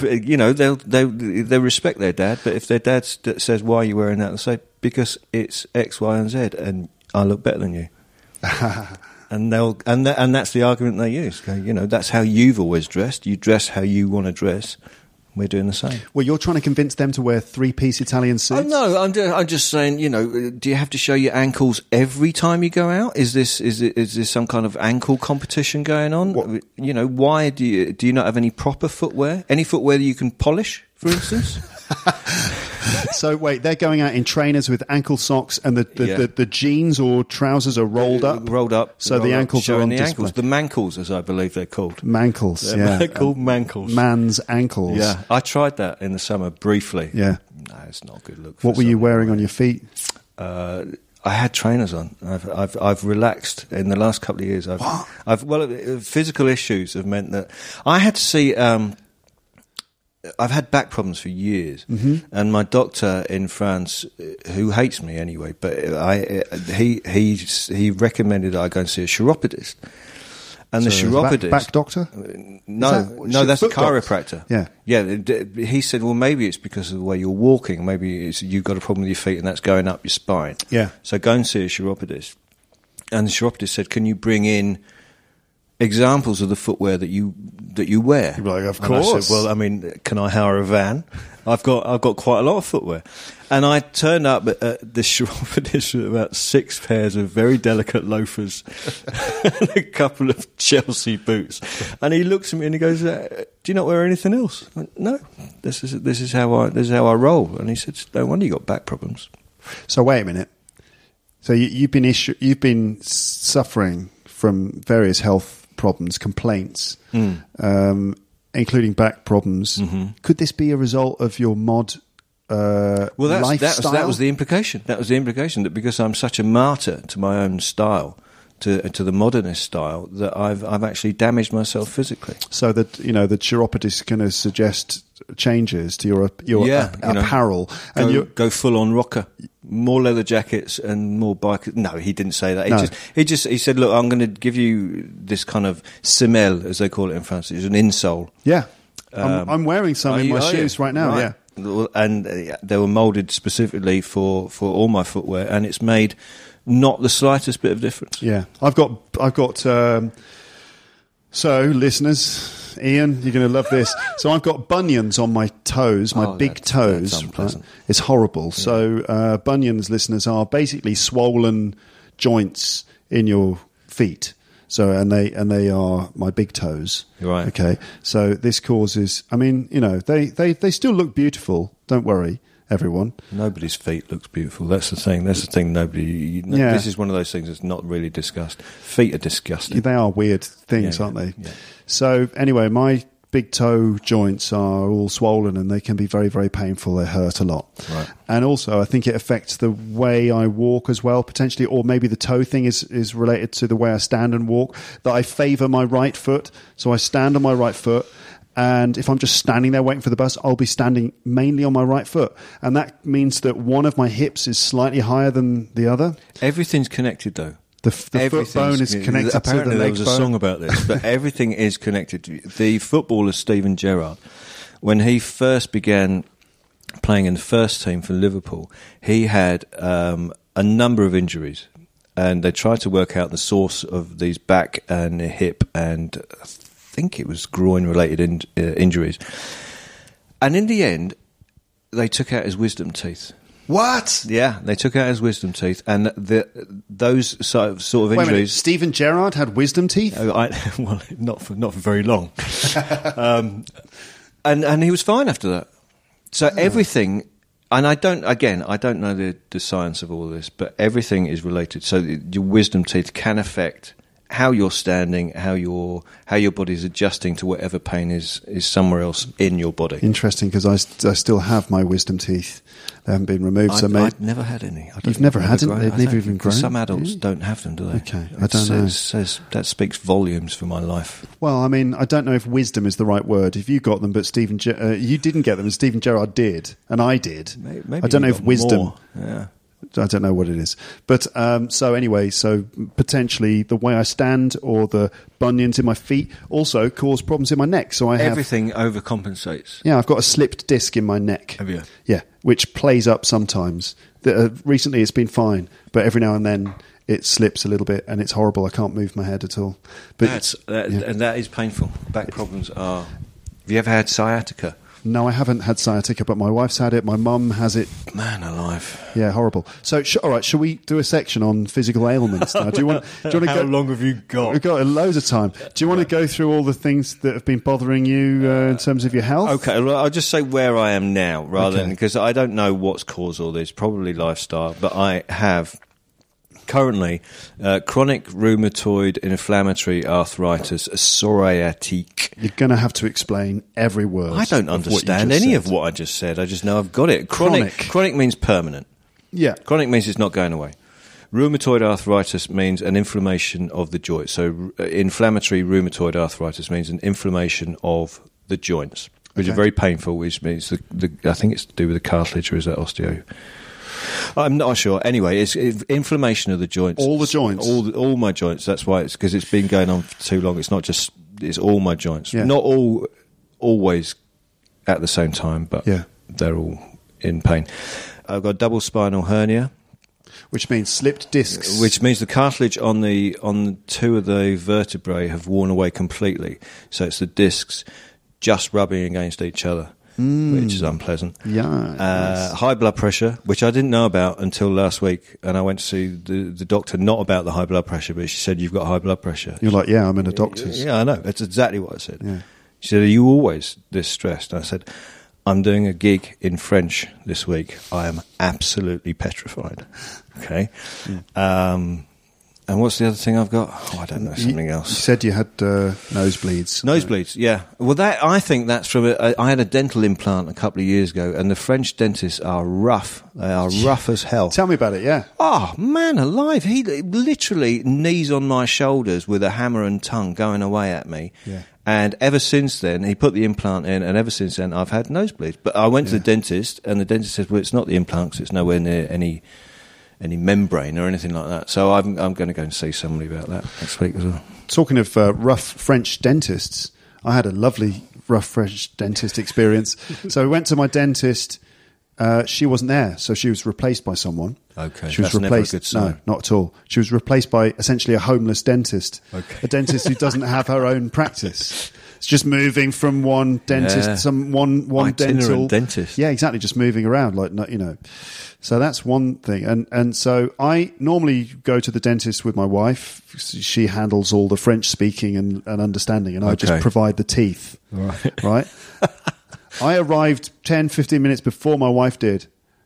C: respect their dad, but if their dad says, "Why are you wearing that?" they say, "Because it's X, Y, and Z, and I look better than you." and that's the argument they use. That's how you've always dressed. You dress how you want to dress. We're doing the same.
B: Well, you're trying to convince them to wear 3-piece Italian suits?
C: Oh, no, I'm just saying, do you have to show your ankles every time you go out? Is this some kind of ankle competition going on? What? Why do you not have any proper footwear? Any footwear that you can polish, for instance?
B: So wait, they're going out in trainers with ankle socks, and the jeans or trousers are rolled up, so the ankles are on
C: the
B: display.
C: ankles, the mankles, as I believe they're called.
B: Mankles,
C: yeah, they're called mankles.
B: Man's ankles.
C: Yeah, I tried that in the summer briefly.
B: Yeah,
C: no, it's not a good look.
B: What were you wearing on your feet?
C: I had trainers on. I've relaxed in the last couple of years. Physical issues have meant that I had to see. I've had back problems for years, and my doctor in France, who hates me anyway, but he recommended that I go and see a chiropodist. And the chiropodist,
B: back doctor?
C: That's a chiropractor.
B: Doctor?
C: Yeah. He said, well, maybe it's because of the way you're walking. Maybe you've got a problem with your feet, and that's going up your spine.
B: Yeah.
C: So go and see a chiropodist. And the chiropodist said, can you bring in examples of the footwear that you wear?
B: You're like, of
C: course.
B: course.
C: I said, well, can I hire a van? I've got quite a lot of footwear. And I turned up at the chiropodist with about 6 pairs of very delicate loafers and a couple of Chelsea boots. And he looks at me and he goes, do you not wear anything else? I went, no, this is how I roll. And he said, no wonder you got back problems.
B: So wait a minute. So you've been suffering from various health problems, complaints, including back problems. Could this be a result of your mod lifestyle?
C: That was the implication. That was the implication, that because I'm such a martyr to my own style, to the modernist style, that I've actually damaged myself physically.
B: So that the chiropodist is going to suggest changes to your apparel, and
C: go full on rocker. More leather jackets and more bike. No, he didn't say that.
B: No.
C: He said, look, I'm going to give you this kind of semelle, as they call it in France. It's an insole.
B: Yeah. I'm wearing some in my shoes right now.
C: Right.
B: Yeah.
C: And they were moulded specifically for all my footwear, and it's made not the slightest bit of difference.
B: Yeah. I've got so listeners, Ian, you're going to love this. So I've got bunions on my toes, my big toes.
C: That's unpleasant.
B: It's horrible.
C: Yeah.
B: So bunions, listeners, are basically swollen joints in your feet. So and they are my big toes.
C: Right.
B: Okay. So this causes. I mean, they still look beautiful. Don't worry. everyone.
C: Nobody's feet looks beautiful. That's the thing.
B: Yeah.
C: This is one of those things that's not really discussed. Feet are disgusting.
B: They are weird things,
C: Yeah,
B: aren't they?
C: yeah.
B: So anyway, my big toe joints are all swollen and they can be very, very painful. They hurt a lot.
C: Right.
B: And also, I think it affects the way I walk as well, potentially, or maybe the toe thing is related to the way I stand and walk, that I favour my right foot. So I stand on my right foot. And if I'm just standing there waiting for the bus, I'll be standing mainly on my right foot. And that means that one of my hips is slightly higher than the other.
C: Everything's connected, though.
B: The foot bone is connected
C: Apparently
B: to the leg
C: there was a
B: bone.
C: song about this, but everything is connected. The footballer Steven Gerrard, when he first began playing in the first team for Liverpool, he had a number of injuries, and they tried to work out the source of these back and hip, and I think it was groin-related injuries. And in the end, they took out his wisdom teeth.
B: What?
C: Yeah, they took out his wisdom teeth, and those sort of
B: Wait a minute,
C: injuries.
B: Steven Gerrard had wisdom teeth?
C: Well, not for very long, and he was fine after that. So everything, and I don't know the science of all this, but everything is related. So your wisdom teeth can affect how you're standing, how your body's adjusting to whatever pain is somewhere else in your body.
B: Interesting, because I still have my wisdom teeth. They haven't been removed.
C: I've never had any.
B: You've never had any? They've never even grown?
C: Some adults don't have them, do they?
B: Okay, I don't know.
C: Says that speaks volumes for my life.
B: Well, I mean, I don't know if wisdom is the right word. If you got them, but you didn't get them, and Steven Gerrard did, and I did.
C: Maybe
B: I don't know
C: you
B: if
C: got
B: wisdom...
C: more. Yeah.
B: I don't know what it is. But so potentially the way I stand or the bunions in my feet also cause problems in my neck. So I have...
C: Everything overcompensates.
B: Yeah, I've got a slipped disc in my neck.
C: Have you?
B: Yeah, which plays up sometimes. Recently it's been fine, but every now and then it slips a little bit and it's horrible. I can't move my head at all. But
C: And that is painful. Back problems are... Have you ever had sciatica?
B: No, I haven't had sciatica, but my wife's had it. My mum has it.
C: Man alive.
B: Yeah, horrible. So, all right, shall we do a section on physical ailments now? Do you want to
C: How
B: go?
C: long have you got?
B: We've got loads of time. Do you want to go through all the things that have been bothering you in terms of your health?
C: Okay, well, I'll just say where I am now, rather
B: Okay.
C: than... Because I don't know what's caused all this, probably lifestyle, but I have... Currently, chronic rheumatoid inflammatory arthritis, psoriatic.
B: You're going to have to explain every word.
C: I don't
B: of what you
C: understand
B: just
C: any
B: said.
C: of what I just said. I just know I've got it. Chronic means permanent.
B: Yeah.
C: Chronic means it's not going away. Rheumatoid arthritis means an inflammation of the joint. So inflammatory rheumatoid arthritis means an inflammation of the joints, which
B: Okay.
C: are very painful, which means I think it's to do with the cartilage, or is that osteo? I'm not sure. Anyway, it's inflammation of the joints.
B: All the joints?
C: All my joints. That's why it's because it's been going on for too long. It's not just, it's all my joints.
B: Yeah.
C: Not all always at the same time, but
B: Yeah.
C: they're all in pain. I've got double spinal hernia,
B: Which means slipped discs.
C: which means the cartilage on two of the vertebrae have worn away completely. So it's the discs just rubbing against each other, which is unpleasant.
B: Yeah.
C: High blood pressure, which I didn't know about until last week, and I went to see the doctor, not about the high blood pressure, but she said, you've got high blood pressure.
B: You're like, yeah, I'm in a doctor's.
C: Yeah, I know. That's exactly what I said.
B: Yeah.
C: She said, are you always this stressed? And I said, I'm doing a gig in French this week. I am absolutely petrified. Okay. And what's the other thing I've got? Oh, I don't know, something
B: You
C: else.
B: said you had nosebleeds.
C: Nosebleeds, yeah. Well, I think that's from... I had a dental implant a couple of years ago, and the French dentists are rough. They are rough as hell.
B: Tell me about it, yeah.
C: Oh, man alive. He literally knees on my shoulders with a hammer and tongue going away at me.
B: Yeah.
C: And ever since then, he put the implant in, and ever since then, I've had nosebleeds. But I went to the dentist, and the dentist said, well, it's not the implant, 'cause it's nowhere near any membrane or anything like that. So I'm going to go and see somebody about that next week as well.
B: Talking of rough French dentists, I had a lovely rough French dentist experience. So I went to my dentist. She wasn't there, so she was replaced by someone.
C: Okay,
B: she was
C: that's never a
B: replaced.
C: good sign.
B: No, not at all. She was replaced by essentially a homeless dentist.
C: Okay.
B: A dentist who doesn't have her own practice. It's just moving from one dentist,
C: Yeah.
B: one
C: Itinerant
B: dental
C: dentist.
B: Yeah, exactly. Just moving around, So that's one thing. And so I normally go to the dentist with my wife. She handles all the French speaking and understanding, and I just
C: Okay.
B: provide the teeth. Right? I arrived 10, 15 minutes before my wife did,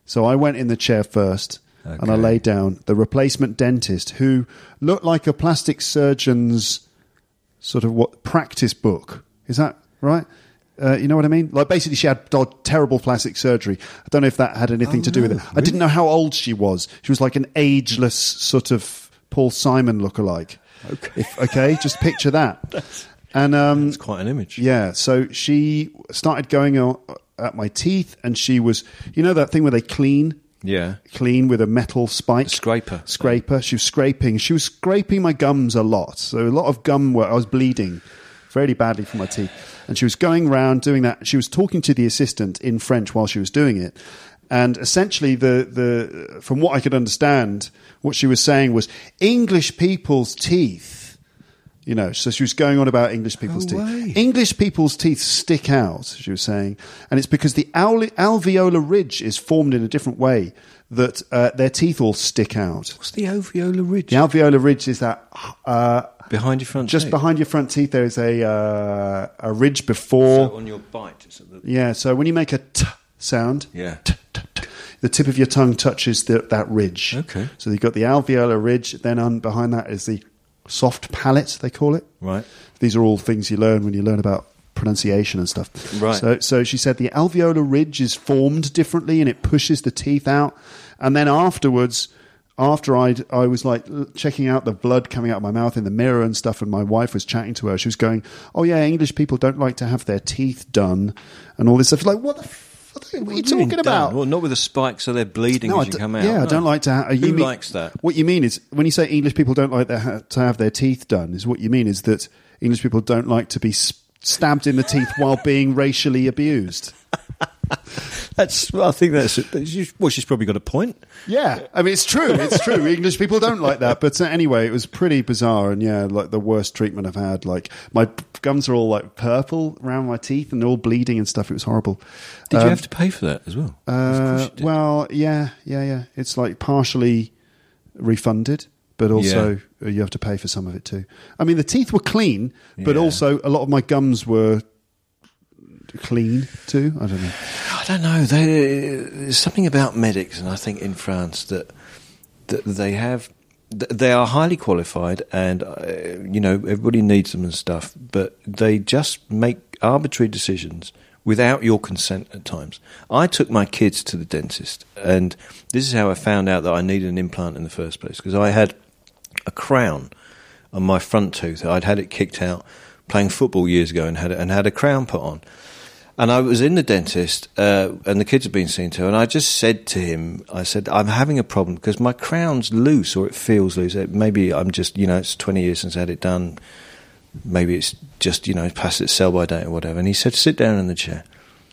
B: So I went in the chair first, and I laid down. The replacement dentist, who looked like a plastic surgeon's sort of practice book. Is that right? You know what I mean? Like, basically, she had terrible plastic surgery. I don't know if that had anything to do with it. I didn't know how old she was. She was like an ageless sort of Paul Simon lookalike. Okay, just picture that. And
C: it's quite an image.
B: Yeah, so she started going at my teeth, and she was, you know that thing where they clean?
C: Yeah.
B: Clean with a metal spike.
C: Scraper.
B: She was scraping. She was scraping my gums a lot. So a lot of gum where I was bleeding very badly from my teeth. And she was going around doing that. She was talking to the assistant in French while she was doing it. And essentially, from what I could understand, what she was saying was English people's teeth. You know, so she was going on about English people's teeth. English people's teeth stick out, she was saying. And it's because the alveolar ridge is formed in a different way that their teeth all stick out.
C: What's the alveolar ridge?
B: The alveolar ridge is that...
C: behind your front
B: just
C: teeth?
B: Behind your front teeth, there is a ridge before...
C: So on your bite.
B: Yeah, so when you make a t sound...
C: Yeah.
B: The tip of your tongue touches that ridge.
C: Okay.
B: So you've got the alveolar ridge, then behind that is the soft palate, they call it.
C: Right.
B: These are all things you learn when you learn about pronunciation and stuff.
C: Right.
B: So she said the alveolar ridge is formed differently and it pushes the teeth out. And then afterwards, after I was like checking out the blood coming out of my mouth in the mirror and stuff, and my wife was chatting to her, she was going, "Oh yeah, English people don't like to have their teeth done," and all this stuff. Like, what are you talking about?
C: Well, not with a spike, so they're bleeding as you come out.
B: Yeah, I don't like to.
C: Who likes that?
B: What you mean is, when you say English people don't like to have their teeth done, is what you mean is that English people don't like to be stabbed in the teeth while being racially abused.
C: I think that's. Well, she's probably got a point.
B: Yeah, I mean, it's true. It's true. English people don't like that. But anyway, it was pretty bizarre, and yeah, like the worst treatment I've had. Like, my gums are all like purple around my teeth, and they're all bleeding and stuff. It was horrible.
C: Did you have to pay for that as well? Of course you did.
B: Well, yeah. It's like partially refunded, but also you have to pay for some of it too. I mean, the teeth were clean, but also a lot of my gums were clean too. I don't know.
C: There's something about medics, and I think in France that they are highly qualified, and everybody needs them and stuff, but they just make arbitrary decisions without your consent at times. I took my kids to the dentist, and this is how I found out that I needed an implant in the first place, because I had a crown on my front tooth. I'd had it kicked out playing football years ago and had a crown put on. And I was in the dentist, and the kids had been seen to, and I just said to him, I said, I'm having a problem because my crown's loose, or it feels loose. Maybe I'm just, it's 20 years since I had it done. Maybe it's just, past its sell-by date or whatever. And he said, sit down in the chair.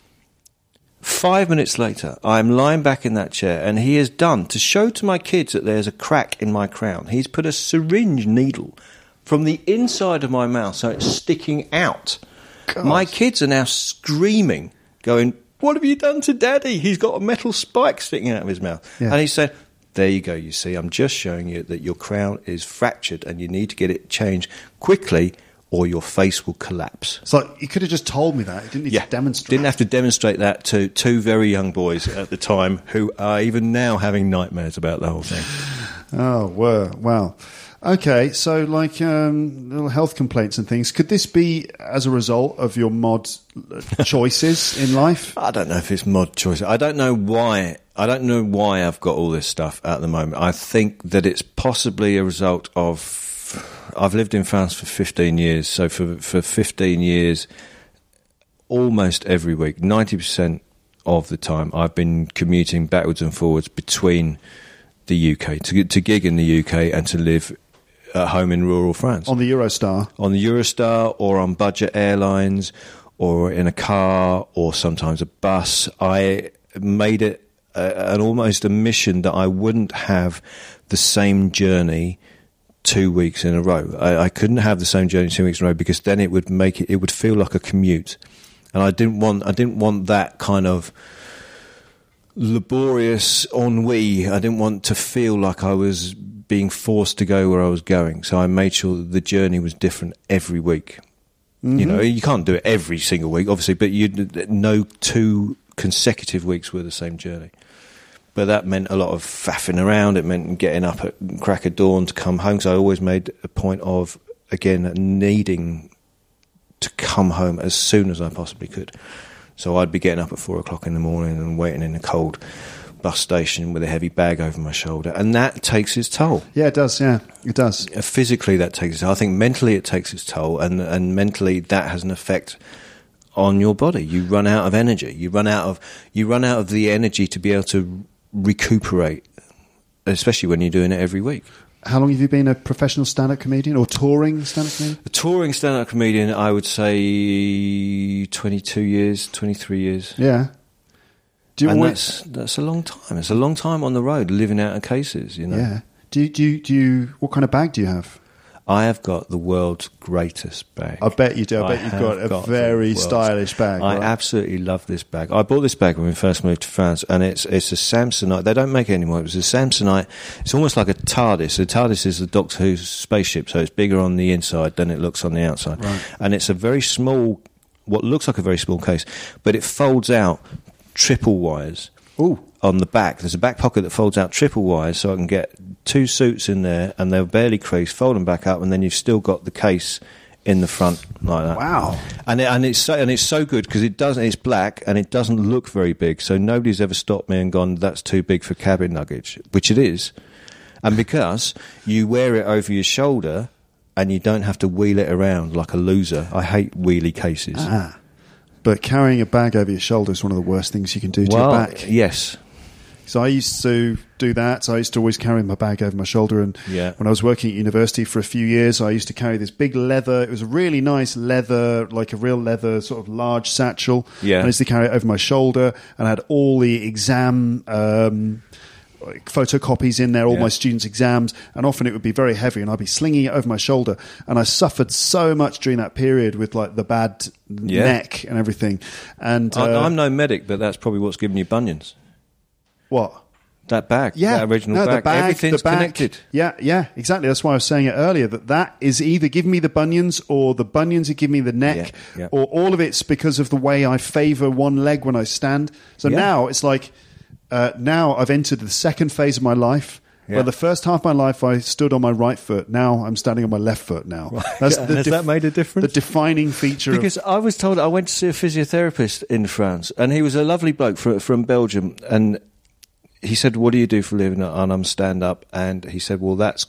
C: 5 minutes later, I'm lying back in that chair, and he has done, to show to my kids that there's a crack in my crown, he's put a syringe needle from the inside of my mouth, so it's sticking out. God. My kids are now screaming, going, "What have you done to Daddy? He's got a metal spike sticking out of his mouth." Yeah. And he said, "There you go, you see, I'm just showing you that your crown is fractured and you need to get it changed quickly or your face will collapse."
B: So you could have just told me that. You didn't need to demonstrate.
C: Didn't have to demonstrate that to two very young boys at the time who are even now having nightmares about the whole thing.
B: Oh, wow. Okay, so like little health complaints and things. Could this be as a result of your mod choices in life?
C: I don't know if it's mod choices. I don't know why I've got all this stuff at the moment. I think that it's possibly a result of... I've lived in France for 15 years, so for 15 years, almost every week, 90% of the time, I've been commuting backwards and forwards between the UK, to gig in the UK and to live at home in rural France.
B: On the Eurostar?
C: On the Eurostar, or on budget airlines, or in a car, or sometimes a bus. I made it almost a mission that I wouldn't have the same journey 2 weeks in a row. I couldn't have the same journey 2 weeks in a row, because then it would feel like a commute. And I didn't want that kind of laborious ennui. I didn't want to feel like I was being forced to go where I was going. So I made sure that the journey was different every week. Mm-hmm. You can't do it every single week, obviously, but no 2 consecutive weeks were the same journey. But that meant a lot of faffing around. It meant getting up at crack of dawn to come home. So I always made a point of, again, needing to come home as soon as I possibly could. So I'd be getting up at 4 o'clock in the morning and waiting in a cold bus station with a heavy bag over my shoulder. And that takes its toll.
B: Yeah, it does. Yeah, it does.
C: Physically, that takes its toll. I think mentally it takes its toll. And mentally that has an effect on your body. You run out of energy. You run out of the energy to be able to recuperate, especially when you're doing it every week.
B: How long have you been a professional stand-up comedian or touring stand-up comedian?
C: A touring stand-up comedian, I would say 22 years, 23 years.
B: Yeah.
C: That's a long time. It's a long time on the road, living out of cases, you know.
B: Yeah. Do you what kind of bag do you have?
C: I have got the world's greatest bag.
B: I bet you do. I bet you've got a very stylish bag.
C: I
B: right?
C: absolutely love this bag. I bought this bag when we first moved to France, and it's a Samsonite. They don't make it anymore. It was a Samsonite. It's almost like a TARDIS. A TARDIS is the Doctor Who's spaceship, so it's bigger on the inside than it looks on the outside.
B: Right.
C: And it's a very small, what looks like a very small case, but it folds out triple wires.
B: Ooh.
C: On the back, there's a back pocket that folds out triple wires, so I can get 2 suits in there, and they're barely creased. Fold them back up, and then you've still got the case in the front like that.
B: Wow!
C: And it's so good because it's black and it doesn't look very big. So nobody's ever stopped me and gone, "That's too big for cabin luggage," which it is. And because you wear it over your shoulder, and you don't have to wheel it around like a loser. I hate wheelie cases.
B: But carrying a bag over your shoulder is one of the worst things you can do to your back.
C: Yes.
B: So I used to do that. So I used to always carry my bag over my shoulder. And when I was working at university for a few years, I used to carry this big leather. It was a really nice leather, like a real leather sort of large satchel.
C: Yeah.
B: And I used to carry it over my shoulder, and I had all the exam photocopies in there, all my students' exams, and often it would be very heavy, and I'd be slinging it over my shoulder. And I suffered so much during that period with like the bad neck and everything. And
C: I'm no medic, but that's probably what's given you bunions.
B: What?
C: That bag, that original bag. Everything's connected.
B: Yeah, exactly. That's why I was saying it earlier, that is either giving me the bunions or the bunions are giving me the neck, or all of it's because of the way I favour one leg when I stand. So now it's like, now I've entered the second phase of my life. Well, the first half of my life I stood on my right foot. Now I'm standing on my left foot now.
C: Has that made a difference?
B: The defining feature.
C: Because I was told, I went to see a physiotherapist in France, and he was a lovely bloke from Belgium, and he said, "What do you do for a living?" And I'm stand-up. And he said, "Well, that's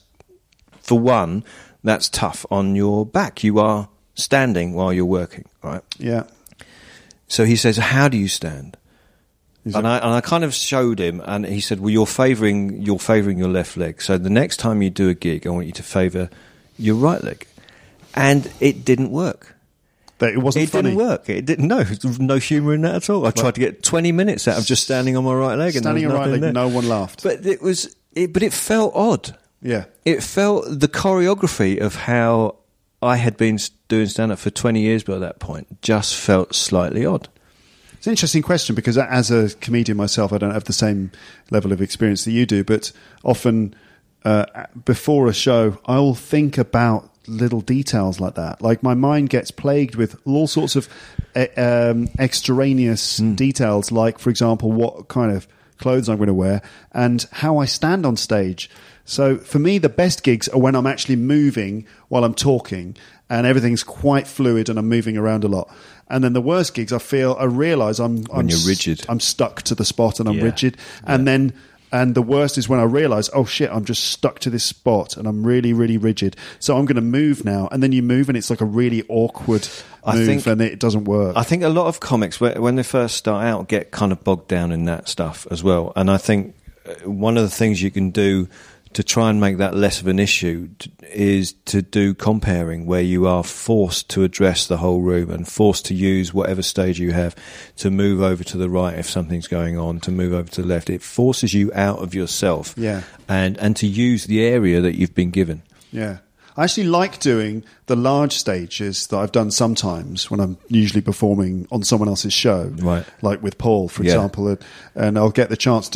C: tough on your back. You are standing while you're working, right?"
B: Yeah.
C: So he says, "How do you stand?" And I kind of showed him, and he said, "Well, you're favouring your left leg. So the next time you do a gig, I want you to favour your right leg." And it didn't work.
B: That it wasn't funny.
C: It didn't work. It didn't. No, there's no humour in that at all. I tried to get 20 minutes out of just standing on my right leg, and
B: standing on my right leg,
C: there.
B: no one laughed.
C: But it felt odd.
B: Yeah,
C: it felt the choreography of how I had been doing stand-up for 20 years, but at that point, just felt slightly odd.
B: It's an interesting question because as a comedian myself, I don't have the same level of experience that you do, but often before a show, I'll think about little details like that. Like my mind gets plagued with all sorts of extraneous details, like, for example, what kind of clothes I'm going to wear and how I stand on stage. So for me, the best gigs are when I'm actually moving while I'm talking and everything's quite fluid and I'm moving around a lot. And then the worst gigs, I realise I'm
C: you're rigid.
B: I'm stuck to the spot and I'm rigid. And the worst is when I realise, oh shit, I'm just stuck to this spot and I'm really, really rigid. So I'm going to move now. And then you move and it's like a really awkward move and it doesn't work.
C: I think a lot of comics, when they first start out, get kind of bogged down in that stuff as well. And I think one of the things you can do to try and make that less of an issue is to do comparing, where you are forced to address the whole room and forced to use whatever stage you have to move over to the right if something's going on, to move over to the left. It forces you out of yourself and to use the area that you've been given.
B: Yeah. I actually like doing the large stages that I've done sometimes when I'm usually performing on someone else's show,
C: Right.
B: like with Paul, for
C: Yeah.
B: example, and I'll get the chance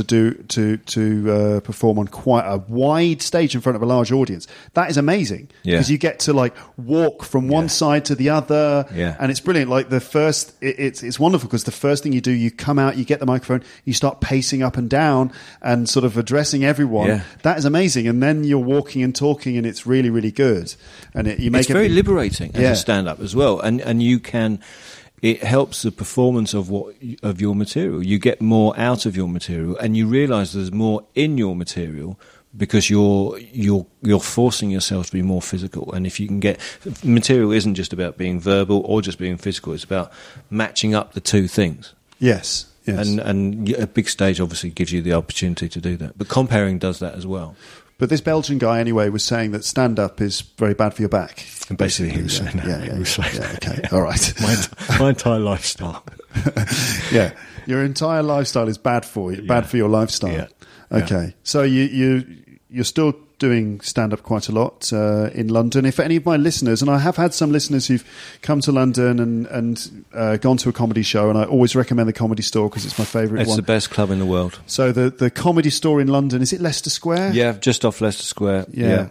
B: to perform on quite a wide stage in front of a large audience. That is amazing
C: Yeah.
B: because you get to like walk from one side to the other,
C: Yeah.
B: and it's brilliant. Like the first, it's wonderful because the first thing you do, you come out, you get the microphone, you start pacing up and down and sort of addressing everyone.
C: Yeah.
B: That is amazing, and then you're walking and talking, and it's really, really good. And you make
C: It's very liberating as
B: Yeah.
C: a stand-up as well, and you can. It helps the performance of your material. You get more out of your material, and you realise there's more in your material because you're forcing yourself to be more physical. And if you can get material, isn't just about being verbal or just being physical. It's about matching up the two things.
B: Yes. Yes.
C: And a big stage obviously gives you the opportunity to do that. But comparing does that as well.
B: But this Belgian guy, anyway, was saying that stand-up is very bad for your back.
C: And basically he was saying that.
B: Yeah,
C: He was saying
B: yeah,
C: that.
B: okay, all right.
C: My entire lifestyle.
B: Yeah, your entire lifestyle is bad for you, bad for your lifestyle.
C: Yeah.
B: Okay, so you're still doing stand-up quite a lot in London. If any of my listeners, and I have had some listeners who've come to London and gone to a comedy show, and I always recommend the Comedy Store because it's my favourite
C: It's
B: one.
C: the best club in the world.
B: So the Comedy Store in London, is it Leicester Square?
C: Yeah, just off Leicester Square.
B: Yeah.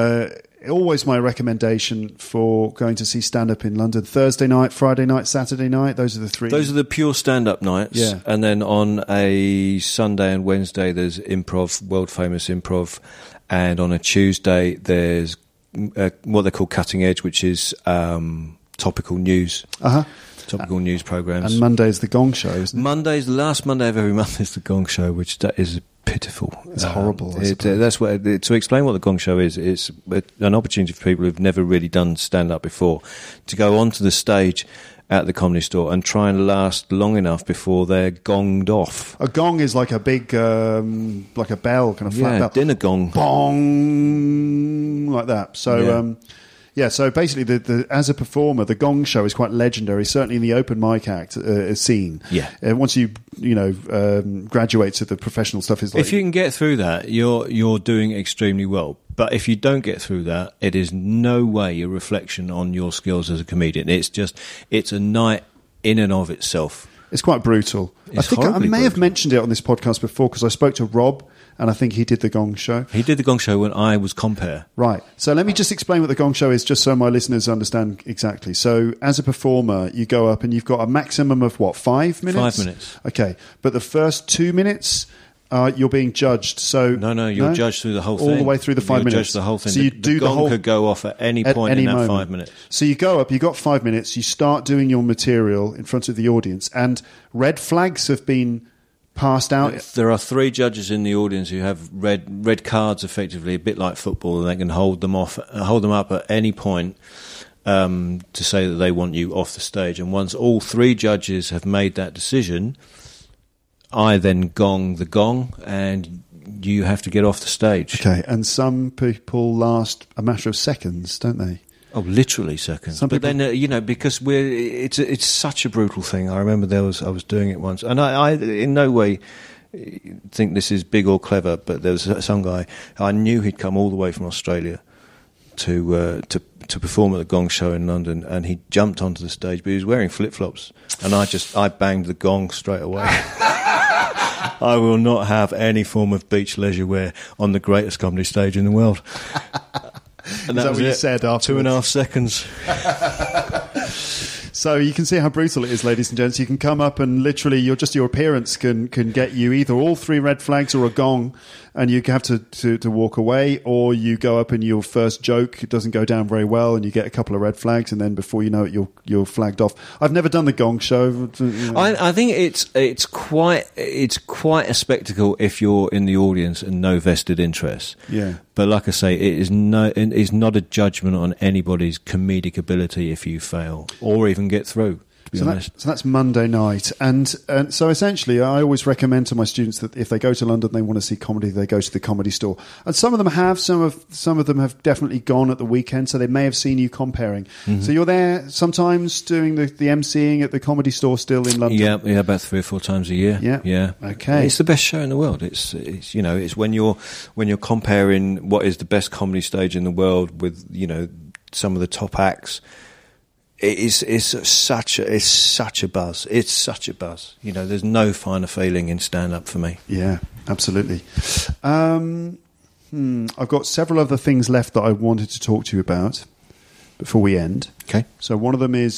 B: Always my recommendation for going to see stand-up in London. Thursday night, Friday night, Saturday night. Those are the three.
C: Those are the pure stand-up nights.
B: Yeah.
C: And then on a Sunday and Wednesday, there's improv, world-famous improv. And on a Tuesday, there's what they call Cutting Edge, which is topical news.
B: Uh-huh.
C: Topical news programs.
B: And Monday's the Gong Show, isn't it?
C: Monday's, the last Monday of every month is the Gong Show, which that is pitiful.
B: It's horrible, I suppose.
C: That's what. To explain what the Gong Show is, it's an opportunity for people who've never really done stand-up before to go onto the stage at the Comedy Store and try and last long enough before they're gonged off.
B: A gong is like a big, like a bell, kind of flat bell.
C: Dinner gong.
B: Bong, like that. So, so basically, as a performer, the Gong Show is quite legendary. Certainly in the open mic act scene.
C: Yeah.
B: Once you graduate to the professional stuff, is like
C: If you can get through that, you're doing extremely well. But if you don't get through that, it is no way a reflection on your skills as a comedian. It's a night in and of itself.
B: It's quite brutal.
C: It's
B: I think I
C: horribly
B: may have
C: brutal.
B: mentioned it on this podcast before because I spoke to Rob, and I think he did the Gong Show.
C: He did the Gong Show when I was compere.
B: Right. So let me just explain what the Gong Show is, just so my listeners understand exactly. So as a performer, you go up and you've got a maximum of, 5 minutes?
C: 5 minutes.
B: Okay. But the first 2 minutes, you're being judged. So
C: No, you're judged through the whole thing.
B: All the way through the 5
C: You're
B: minutes.
C: judged the whole thing.
B: So you
C: the
B: do the
C: gong
B: whole...
C: could go off at any
B: at
C: point
B: any
C: in that
B: moment.
C: 5 minutes.
B: So you go up, you got 5 minutes, you start doing your material in front of the audience, and up flags have been passed out.
C: There are 3 judges in the audience who have red cards, effectively, a bit like football, and they can hold them up at any point to say that they want you off the stage. And once all 3 judges have made that decision, I then gong the gong, and you have to get off the stage.
B: Okay, and some people last a matter of seconds, don't they?
C: Oh, literally seconds.
B: Some
C: But
B: people-
C: then, because it's such a brutal thing. I remember I was doing it once, and I in no way think this is big or clever, but there was some guy, I knew he'd come all the way from Australia to perform at the Gong Show in London, and he jumped onto the stage, but he was wearing flip-flops, and I banged the gong straight away. I will not have any form of beach leisure wear on the greatest comedy stage in the world. And
B: that
C: was
B: what you
C: it.
B: said afterwards?
C: 2.5 seconds.
B: So you can see how brutal it is, ladies and gents. You can come up and literally your appearance can get you either all 3 red flags or a gong, and you have to walk away, or you go up and your first joke doesn't go down very well and you get a couple of red flags, and then before you know it you're flagged off. I've never done the Gong Show.
C: I think it's quite a spectacle if you're in the audience and no vested interest.
B: Yeah.
C: But like I say, it is not a judgment on anybody's comedic ability if you fail or even get through. To be honest.
B: So that's Monday night, and so essentially, I always recommend to my students that if they go to London, they want to see comedy, they go to the Comedy Store. And some of them have, some of them have definitely gone at the weekend, so they may have seen you comparing.
C: Mm-hmm.
B: So you're there sometimes doing the MCing at the Comedy Store still in London.
C: Yeah, about 3 or 4 times a year.
B: Yeah. Okay.
C: It's the best show in the world. It's when you're comparing what is the best comedy stage in the world with some of the top acts. It's such a buzz. It's such a buzz. You know, there's no finer feeling in stand-up for me.
B: Yeah, absolutely. I've got several other things left that I wanted to talk to you about before we end.
C: Okay.
B: So one of them is,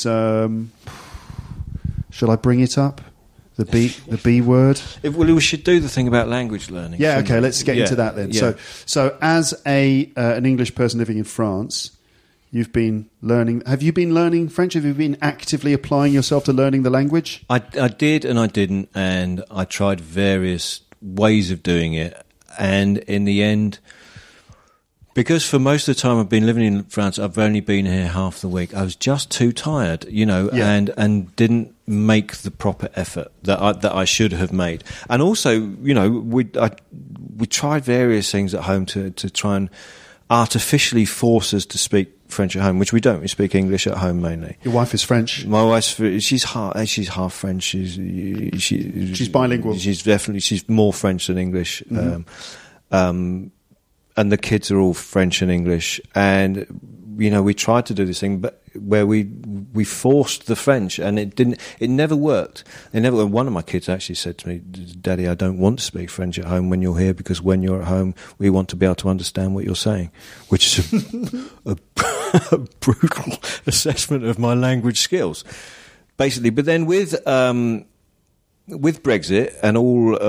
B: shall I bring it up? The B word?
C: Well, we should do the thing about language learning.
B: Yeah, okay, let's get into that then.
C: Yeah.
B: So as an English person living in France, you've been learning... Have you been learning French? Have you been actively applying yourself to learning the language?
C: I did and I didn't, and I tried various ways of doing it. And in the end, because for most of the time I've been living in France, I've only been here half the week. I was just too tired, you know, and didn't make the proper effort that I should have made. And also, you know, we tried various things at home to try and artificially force us to speak French at home, which we don't. We speak English at home mainly.
B: Your wife is French?
C: My wife's she's half French. She's
B: bilingual.
C: She's more French than English. And the kids are all French and English. And you know, we tried to do this thing, but where we forced the French, and it never worked. One of my kids actually said to me, "Daddy, I don't want to speak French at home when you're here, because when you're at home, we want to be able to understand what you're saying," which is a brutal assessment of my language skills, basically. But then with Brexit and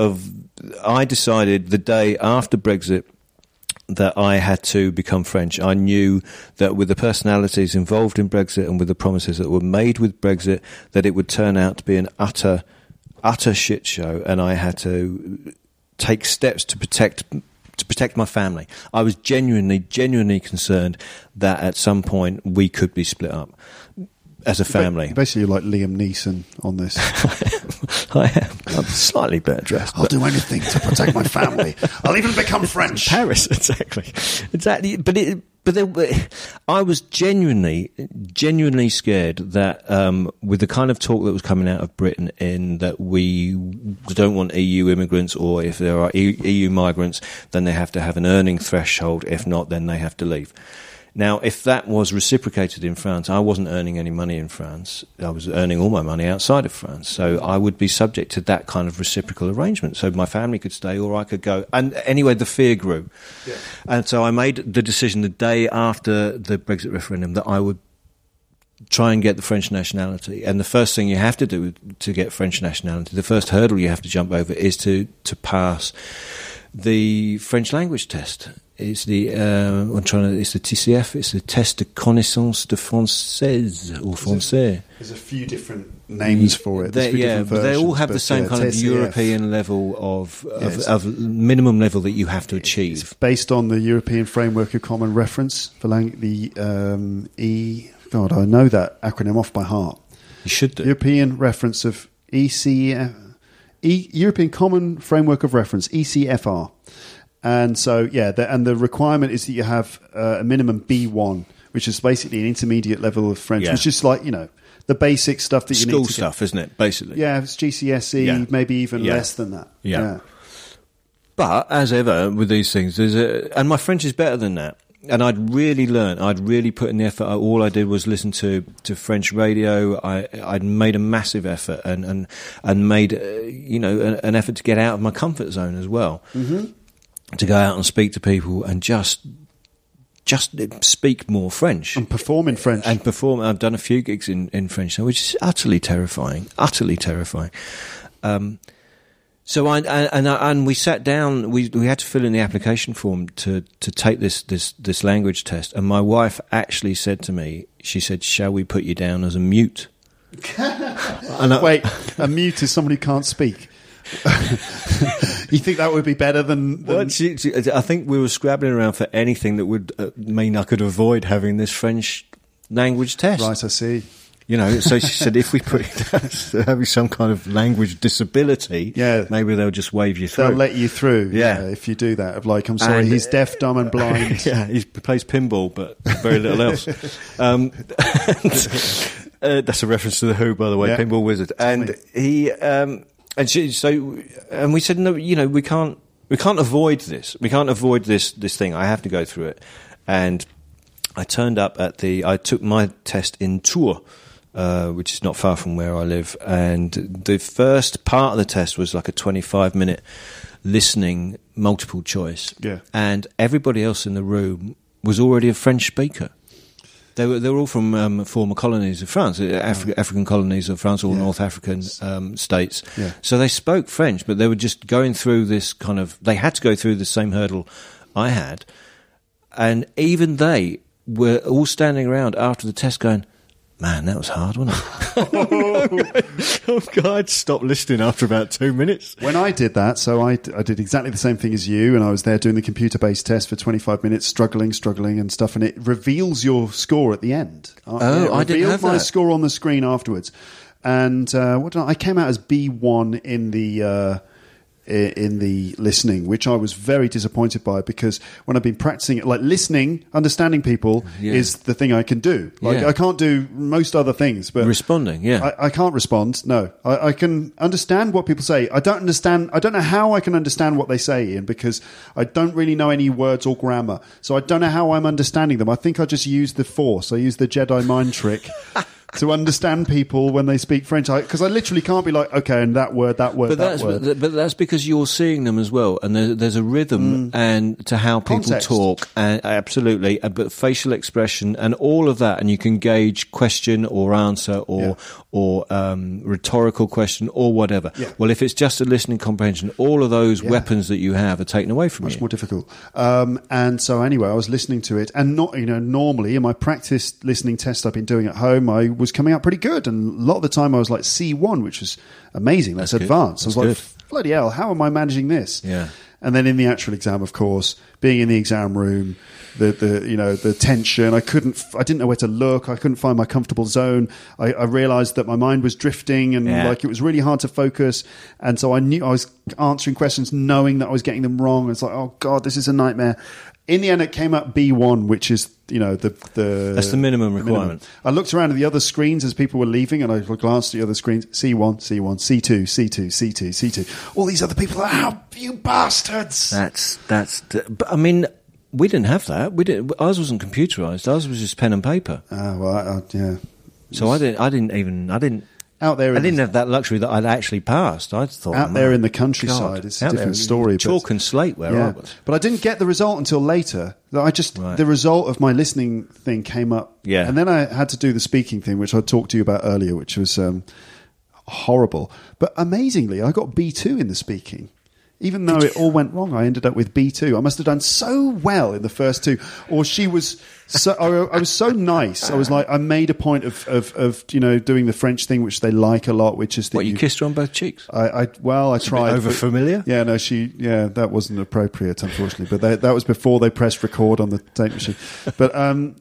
C: I decided the day after Brexit that I had to become French. I knew that with the personalities involved in Brexit and with the promises that were made with Brexit, that it would turn out to be an utter shit show, and I had to take steps to protect my family. I was genuinely concerned that at some point we could be split up as a family.
B: Basically, you're like Liam Neeson on this.
C: I am. I'm slightly better dressed.
B: I'll do anything to protect my family. I'll even become French.
C: Paris, exactly. But I was genuinely scared that with the kind of talk that was coming out of Britain, in that we don't want EU immigrants, or if there are EU migrants, then they have to have an earning threshold. If not, then they have to leave. Now, if that was reciprocated in France, I wasn't earning any money in France. I was earning all my money outside of France. So I would be subject to that kind of reciprocal arrangement. So my family could stay or I could go. And anyway, the fear grew. Yeah. And so I made the decision the day after the Brexit referendum that I would try and get the French nationality. And the first thing you have to do to get French nationality, the first hurdle you have to jump over, is to pass the French language test. It's the it's the TCF. It's the Test de Connaissance de Française or Français.
B: There's a few different names for it.
C: But they all have the same kind of European level of minimum level that you have to achieve.
B: It's based on the European Framework of Common Reference for the God, I know that acronym off by heart.
C: You should do.
B: European Reference of European Common Framework of Reference, ECFR. And so, and the requirement is that you have a minimum B1, which is basically an intermediate level of French, which is like, you know, the basic stuff that you need to
C: school stuff, isn't it, basically?
B: Yeah, it's GCSE, maybe even less than that.
C: Yeah. But, as ever, with these things, and my French is better than that. And I'd really learned. I'd really put in the effort. All I did was listen to French radio. I'd made a massive effort and made, an effort to get out of my comfort zone as well. Mm-hmm. To go out and speak to people and just speak more French.
B: And perform in French.
C: I've done a few gigs in French now, which is utterly terrifying. So we sat down. We had to fill in the application form to take this language test. And my wife actually said to me, she said, "Shall we put you down as a mute?"
B: Wait, a mute is somebody who can't speak. You think that would be better than...
C: Well, I think we were scrabbling around for anything that would mean I could avoid having this French language test.
B: Right, I see.
C: You know, so she said, if we put it down to having some kind of language disability, maybe they'll just wave you through.
B: They'll let you through, if you do that. Of like, I'm sorry, he's deaf, dumb and blind.
C: Yeah, he plays pinball, but very little else. That's a reference to The Who, by the way, Pinball Wizard. And he... And we said, no, you know, we can't avoid this. We can't avoid this thing. I have to go through it. And I turned up I took my test in Tours, which is not far from where I live, and the first part of the test was like a 25-minute listening multiple choice.
B: Yeah.
C: And everybody else in the room was already a French speaker. They were all from former colonies of France, African colonies of France, or North African states.
B: Yeah.
C: So they spoke French, but they were just going through this they had to go through the same hurdle I had. And even they were all standing around after the test going, man, that was hard, wasn't it? Oh, God, I'd stopped listening after about 2 minutes.
B: When I did that, so I did exactly the same thing as you, and I was there doing the computer-based test for 25 minutes, struggling and stuff, and it reveals your score at the end.
C: I didn't have
B: my
C: that.
B: score on the screen afterwards. And I came out as B1 in the listening, which I was very disappointed by, because when I've been practicing it, like listening, understanding people is the thing I can do. Like I can't do most other things, but
C: responding,
B: I can't respond. No, I can understand what people say. I don't know how I can understand what they say, Ian, because I don't really know any words or grammar. So I don't know how I'm understanding them. I think I just use the Force. I use the Jedi mind trick to understand people when they speak French, because I literally can't be like, okay, and that word,
C: but that's because you're seeing them as well, and there's a rhythm and to how people
B: Context.
C: talk, and absolutely, but facial expression and all of that, and you can gauge question or answer or rhetorical question or whatever.
B: Yeah.
C: Well, if it's just a listening comprehension, all of those weapons that you have are taken away from you.
B: Much more difficult. And so anyway, I was listening to it, and normally in my practice listening test I've been doing at home, I was coming out pretty good, and a lot of the time I was like C1, which was amazing. That's advanced. I was like, bloody hell, how am I managing this?
C: Yeah.
B: And then in the actual exam, of course, being in the exam room, the tension, I didn't know where to look. I couldn't find my comfortable zone. I realized that my mind was drifting, and like it was really hard to focus. And so I knew I was answering questions knowing that I was getting them wrong. It's like, oh God, this is a nightmare. In the end, it came up B1, which is, that's
C: the minimum requirement.
B: I looked around at the other screens as people were leaving, and I glanced at the other screens. C1, C2, C2, C2, C2. All these other people are, oh, you bastards!
C: But I mean, we didn't have that. Ours wasn't computerized. Ours was just pen and paper.
B: Yeah.
C: So I didn't.
B: Out there,
C: I didn't have that luxury that I'd actually passed. I thought
B: out there in the countryside, it's a different story.
C: Chalk and slate where I was.
B: But I didn't get the result until later. The result of my listening thing came up, and then I had to do the speaking thing, which I talked to you about earlier, which was horrible. But amazingly, I got B2 in the speaking. Even though it all went wrong, I ended up with B2. I must have done so well in the first two. Or she was so, I was so nice. I was like, I made a point of doing the French thing, which they like a lot, which is that
C: you kissed her on both cheeks.
B: I tried.
C: Over familiar?
B: Yeah, no, that wasn't appropriate, unfortunately. But that was before they pressed record on the tape machine. But,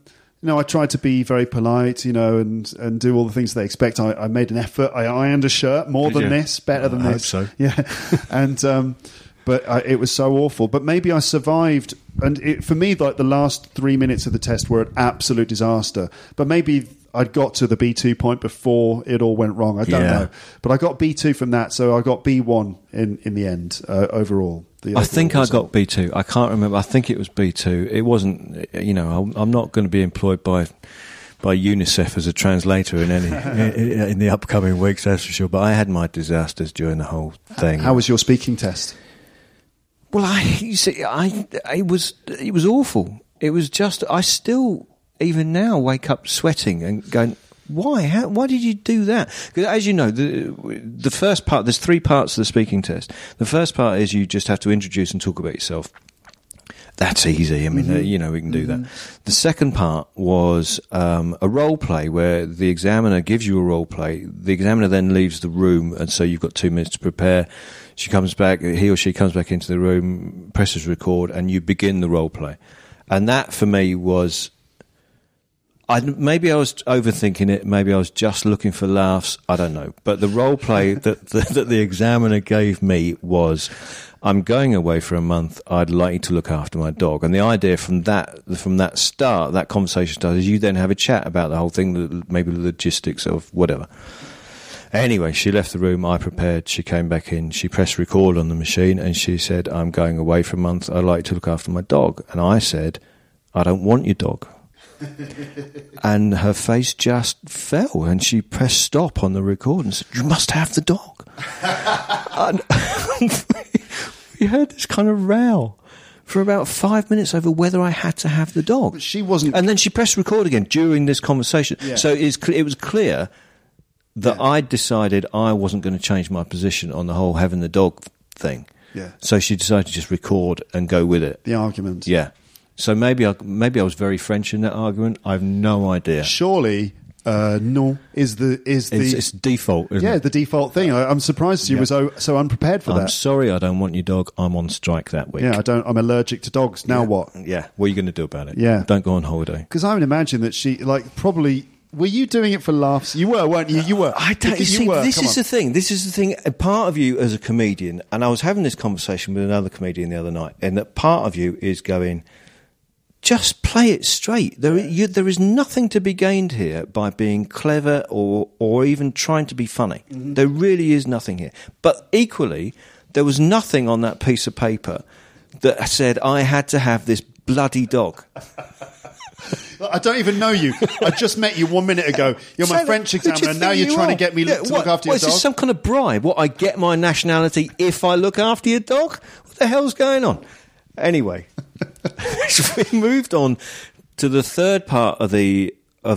B: I tried to be very polite, and do all the things they expect. I made an effort. I ironed a shirt better than this.
C: I hope so.
B: Yeah. And, but it was so awful. But maybe I survived. And for me, like the last 3 minutes of the test were an absolute disaster. But maybe I'd got to the B2 point before it all went wrong. I don't know. But I got B2 from that. So I got B1 in the end overall.
C: I think I got B2. I can't remember. I think it was B2. It wasn't, I'm not going to be employed by UNICEF as a translator in the upcoming weeks, that's for sure. But I had my disasters during the whole thing.
B: How was your speaking test?
C: Well, it was awful. It was just, I still, even now, wake up sweating and going, why? Why did you do that? Because as you know, the first part, there's 3 parts to the speaking test. The first part is you just have to introduce and talk about yourself. That's easy. I mean, we can do that. The second part was a role play where the examiner gives you a role play. The examiner then leaves the room, and so you've got 2 minutes to prepare. He or she comes back into the room, presses record, and you begin the role play. And that for me was, maybe I was overthinking it. Maybe I was just looking for laughs. I don't know. But the role play that the examiner gave me was, I'm going away for a month. I'd like you to look after my dog. And the idea from that conversation started, is you then have a chat about the whole thing, maybe the logistics of whatever. Anyway, she left the room. I prepared. She came back in. She pressed record on the machine and she said, I'm going away for a month. I'd like you to look after my dog. And I said, I don't want your dog. And her face just fell, and she pressed stop on the record and said, "You must have the dog." And we had this kind of row for about 5 minutes over whether I had to have the dog.
B: But she wasn't...
C: And then she pressed record again during this conversation.
B: Yeah.
C: So it was clear that I'd decided I wasn't going to change my position on the whole having the dog thing.
B: Yeah.
C: So she decided to just record and go with it.
B: The argument.
C: Yeah. So maybe I was very French in that argument. I have no idea.
B: Surely, no is
C: It's default, isn't it?
B: the default thing. I'm surprised you were so unprepared for
C: I'm
B: that.
C: sorry, I don't want your dog. I'm on strike that week.
B: Yeah, I'm allergic to dogs. Now what?
C: Yeah. What are you going to do about it?
B: Yeah.
C: Don't go on holiday.
B: Because I would imagine that she, probably... Were you doing it for laughs? You were, weren't you? You were.
C: I don't. You see, this is the thing. This is the thing. A part of you as a comedian, and I was having this conversation with another comedian the other night, and that part of you is going, just play it straight. There is nothing to be gained here by being clever or even trying to be funny. Mm-hmm. There really is nothing here. But equally, there was nothing on that piece of paper that said I had to have this bloody dog.
B: I don't even know you. I just met you 1 minute ago. You're my French examiner, and now you're trying to get me to look after your dog?
C: Is this some kind of bribe? What, I get my nationality if I look after your dog? What the hell's going on? Anyway, we moved on to the third part of the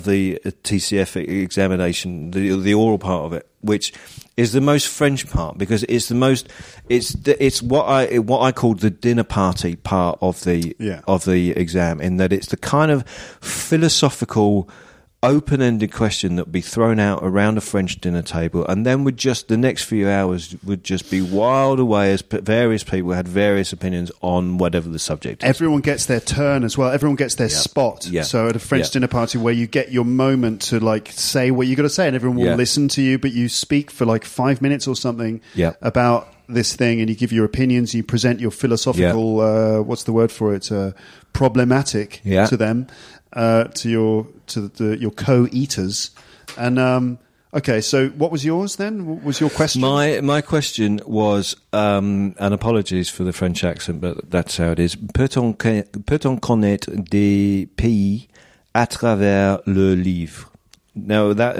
C: TCF examination, the oral part of it, which is the most French part because it's the most. It's what I call the dinner party part of the exam, in that it's the kind of philosophical, open-ended question that would be thrown out around a French dinner table, and then the next few hours would just be wild away as various people had various opinions on whatever the subject is.
B: Everyone gets their turn as well. Everyone gets their spot.
C: Yeah.
B: So at a French dinner party where you get your moment to say what you got to say, and everyone will listen to you, but you speak for 5 minutes or something about this thing, and you give your opinions, you present your philosophical what's the word for it, problematic to them, to your co-eaters. And okay, so what was yours then? What was your question?
C: My question was, and apologies for the French accent, but that's how it is. Peut-on connaître des pays à travers le livre? Now, that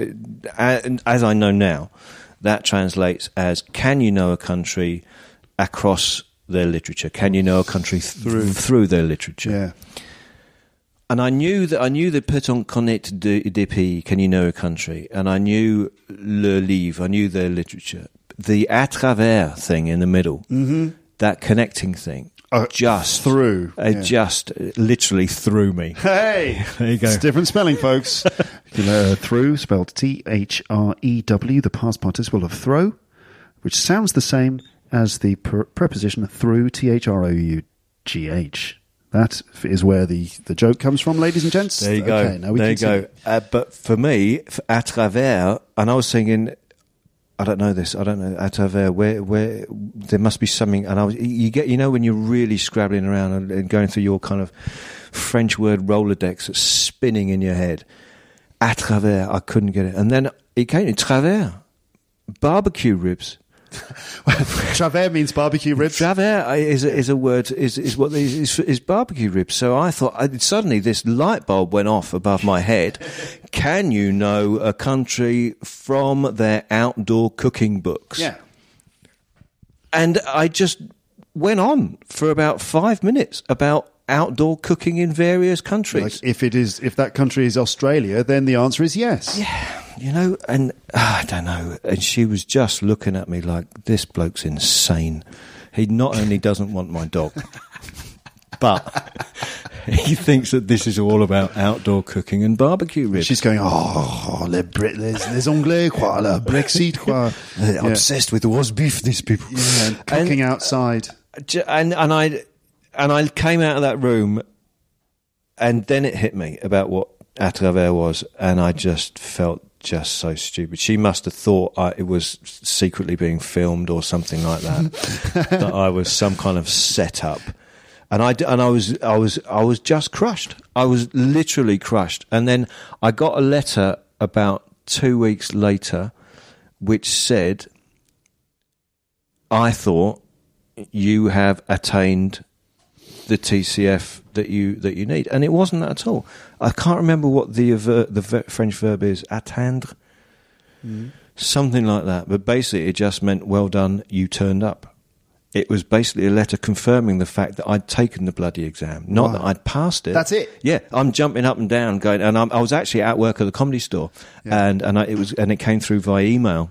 C: as I know now, that translates as, can you know a country across their literature? Can you know a country through their literature?
B: Yeah.
C: And I knew that peut-on connaître des pays, can you know a country? And I knew le livre, I knew their literature. The à travers thing in the middle, that connecting thing, just literally threw me.
B: Hey!
C: There you go.
B: It's different spelling, folks. Through, spelled T-H-R-E-W, the past participle of throw, which sounds the same as the preposition through, T-H-R-O-U-G-H. That is where the joke comes from, ladies and gents.
C: There you go.
B: Okay, now we
C: there you
B: continue.
C: go. But for me, à travers, and I was thinking, I don't know this. I don't know à travers. Where there must be something. And you know when you're really scrabbling around and going through your kind of French word Rolodex that's spinning in your head. À travers, I couldn't get it, and then it came to travers, barbecue ribs.
B: Travers means barbecue ribs.
C: Travers is a word is barbecue ribs. So I thought suddenly this light bulb went off above my head. Can you know a country from their outdoor cooking books?
B: Yeah.
C: And I just went on for about 5 minutes about outdoor cooking in various countries.
B: If that country is Australia, then the answer is yes.
C: Yeah. And I don't know. And she was just looking at me like, this bloke's insane. He not only doesn't want my dog, but he thinks that this is all about outdoor cooking and barbecue ribs.
B: She's going, les Anglais, quoi, le Brexit, quoi.
C: They're obsessed with roast beef, these people.
B: Yeah, and cooking outside.
C: And I came out of that room, and then it hit me about what à travers was, and I just felt just so stupid. She must have thought it was secretly being filmed or something like that. That I was some kind of setup, and I was just crushed. I was literally crushed. And then I got a letter about 2 weeks later, which said, "I thought you have attained the TCF that you need, and it wasn't that at all. I can't remember what the French verb is. Attendre, something like that. But basically, it just meant well done. You turned up. It was basically a letter confirming the fact that I'd taken the bloody exam, not that I'd passed it.
B: That's it.
C: Yeah, I'm jumping up and down, going, and I was actually at work at the Comedy Store, and it came through via email.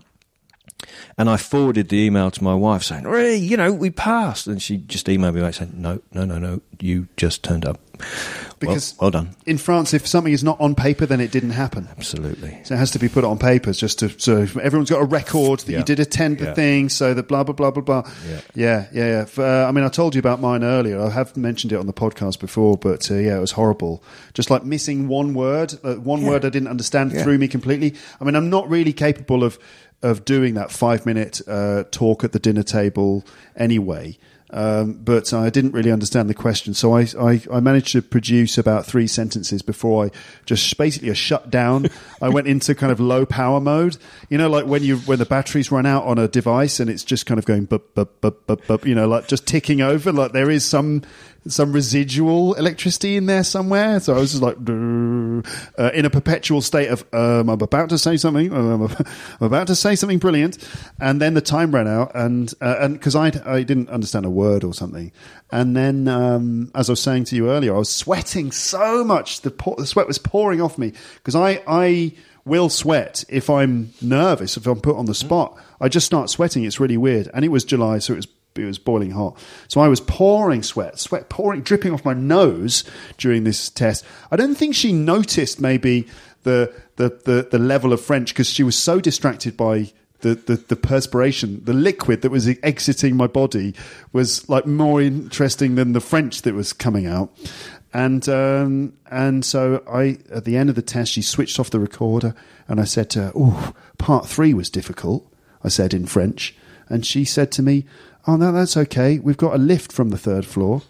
C: And I forwarded the email to my wife saying, "Hey, we passed." And she just emailed me back saying, No, you just turned up.
B: Because
C: well done.
B: In France, if something is not on paper, then it didn't happen.
C: Absolutely.
B: So it has to be put on paper so everyone's got a record that you did attend the thing, so that blah, blah, blah, blah, blah. Yeah. I told you about mine earlier. I have mentioned it on the podcast before, but it was horrible. Just like missing one word. Word I didn't understand threw me completely. I mean, I'm not really capable of doing that 5-minute talk at the dinner table anyway. But I didn't really understand the question. So I managed to produce about 3 sentences before I just basically shut down. I went into kind of low power mode. Like when the batteries run out on a device and it's just kind of going bup, bup, bup, bup, bup, like just ticking over. Like there is some residual electricity in there somewhere. So I was just like in a perpetual state of I'm about to say something. I'm about to say something brilliant, and then the time ran out, and because I didn't understand a word or something, and then as I was saying to you earlier, I was sweating so much. The sweat was pouring off me because I will sweat if I'm nervous, if I'm put on the spot. I just start sweating. It's really weird, and it was July, so it was boiling hot. So I was pouring sweat pouring, dripping off my nose during this test. I don't think she noticed maybe the level of French because she was so distracted by the perspiration. The liquid that was exiting my body was like more interesting than the French that was coming out. And so at the end of the test, she switched off the recorder and I said to her, "Oh, part 3 was difficult," I said in French. And she said to me, "Oh, no, that's okay. We've got a lift from the 3rd floor."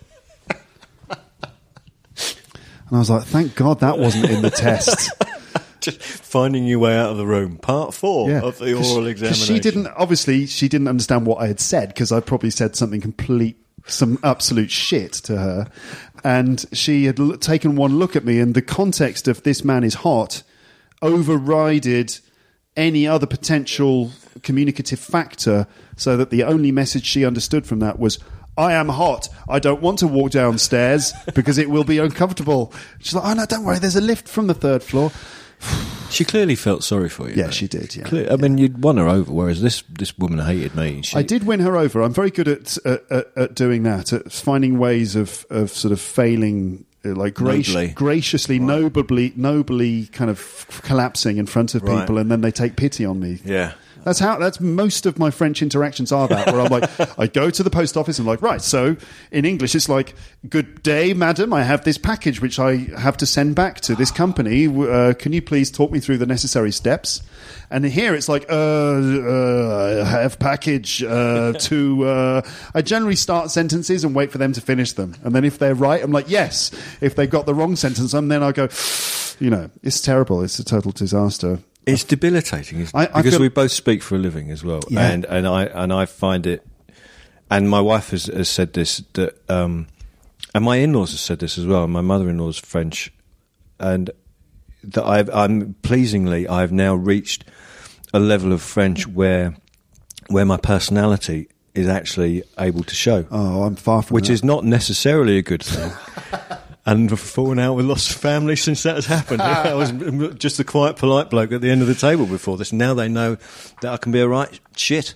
B: And I was like, thank God that wasn't in the test.
C: Just finding your way out of the room. Part 4 of the oral examination.
B: She didn't understand what I had said because I probably said some absolute shit to her. And she had taken one look at me, and the context of "this man is hot" overrided any other potential communicative factor, so that the only message she understood from that was, "I am hot. I don't want to walk downstairs because it will be uncomfortable." She's like, "Oh no, don't worry. There's a lift from the 3rd floor."
C: She clearly felt sorry for you.
B: Yeah,
C: though.
B: she did. Yeah.
C: I mean, you'd won her over, whereas this woman hated me.
B: I did win her over. I'm very good at doing that, at finding ways of sort of failing. Like graciously, nobly kind of collapsing in front of people, and then they take pity on me.
C: Yeah.
B: That's most of my French interactions are that, where I'm like, I go to the post office and I'm like, right, so in English it's like, "Good day, madam, I have this package which I have to send back to this company. Can you please talk me through the necessary steps?" And here it's like, I have package to... I generally start sentences and wait for them to finish them. And then if they're right, I'm like, yes. If they got the wrong sentence, then I go, it's terrible. It's a total disaster.
C: It's debilitating, isn't it? Because we both speak for a living as well, and I find it. And my wife has said this, that, and my in-laws have said this as well. My mother-in-law's French, and that I've now reached a level of French where my personality is actually able to show.
B: Oh, I'm far from
C: which
B: that.
C: is not necessarily a good thing. And I've fallen out with lots of family since that has happened. I was just a quiet, polite bloke at the end of the table before this. Now they know that I can be a right shit.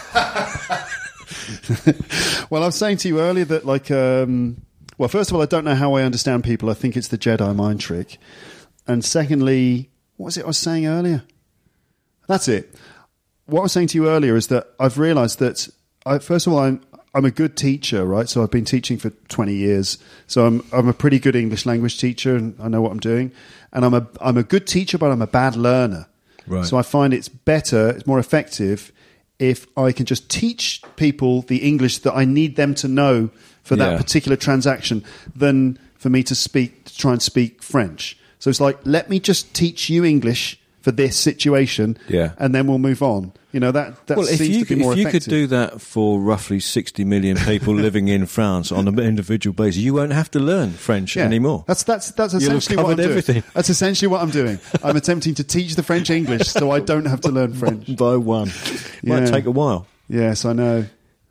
B: Well, I was saying to you earlier that, first of all, I don't know how I understand people. I think it's the Jedi mind trick. And secondly, what was it I was saying earlier? That's it. What I was saying to you earlier is that I've realised that, first of all, I'm a good teacher, right? So I've been teaching for 20 years. So I'm a pretty good English language teacher, and I know what I'm doing. And I'm a good teacher, but I'm a bad learner.
C: Right.
B: So I find it's more effective if I can just teach people the English that I need them to know for that particular transaction, than for me to try and speak French. So it's like, let me just teach you English for this situation,
C: Yeah.
B: and then we'll move on. That
C: Well,
B: seems to be more
C: if you
B: effective.
C: could do that for roughly 60 million people living in France on an individual basis, you won't have to learn French anymore.
B: That's essentially what I'm
C: covered everything.
B: doing. That's essentially what I'm doing. I'm attempting to teach the French English so I don't have to learn French.
C: One by one. Might take a while.
B: Yes, I know.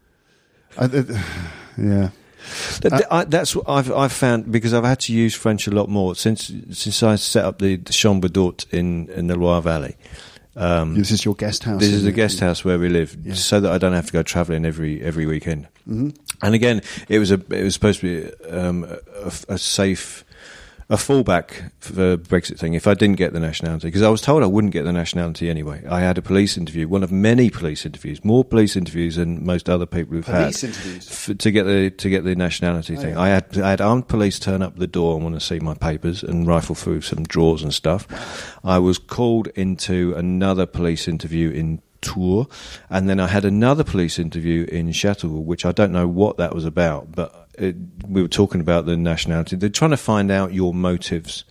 B: Yeah.
C: That's what I've found, because I've had to use French a lot more since I set up the Chambre d'Hôte in the Loire Valley.
B: This is your guest house.
C: This is the guest house where we live, so that I don't have to go travelling every weekend. Mm-hmm. And again, it was supposed to be a safe, a fallback for the Brexit thing if I didn't get the nationality, because I was told I wouldn't get the nationality anyway. I had a police interview, one of many police interviews, more police interviews than most other people who've
B: police
C: had
B: interviews
C: to get the nationality thing.
B: Yeah.
C: I had armed police turn up at the door and want to see my papers and rifle through some drawers and stuff. I was called into another police interview in Tours, and then I had another police interview in Châteauroux, which I don't know what that was about, but we were talking about the nationality. They're trying to find out your motives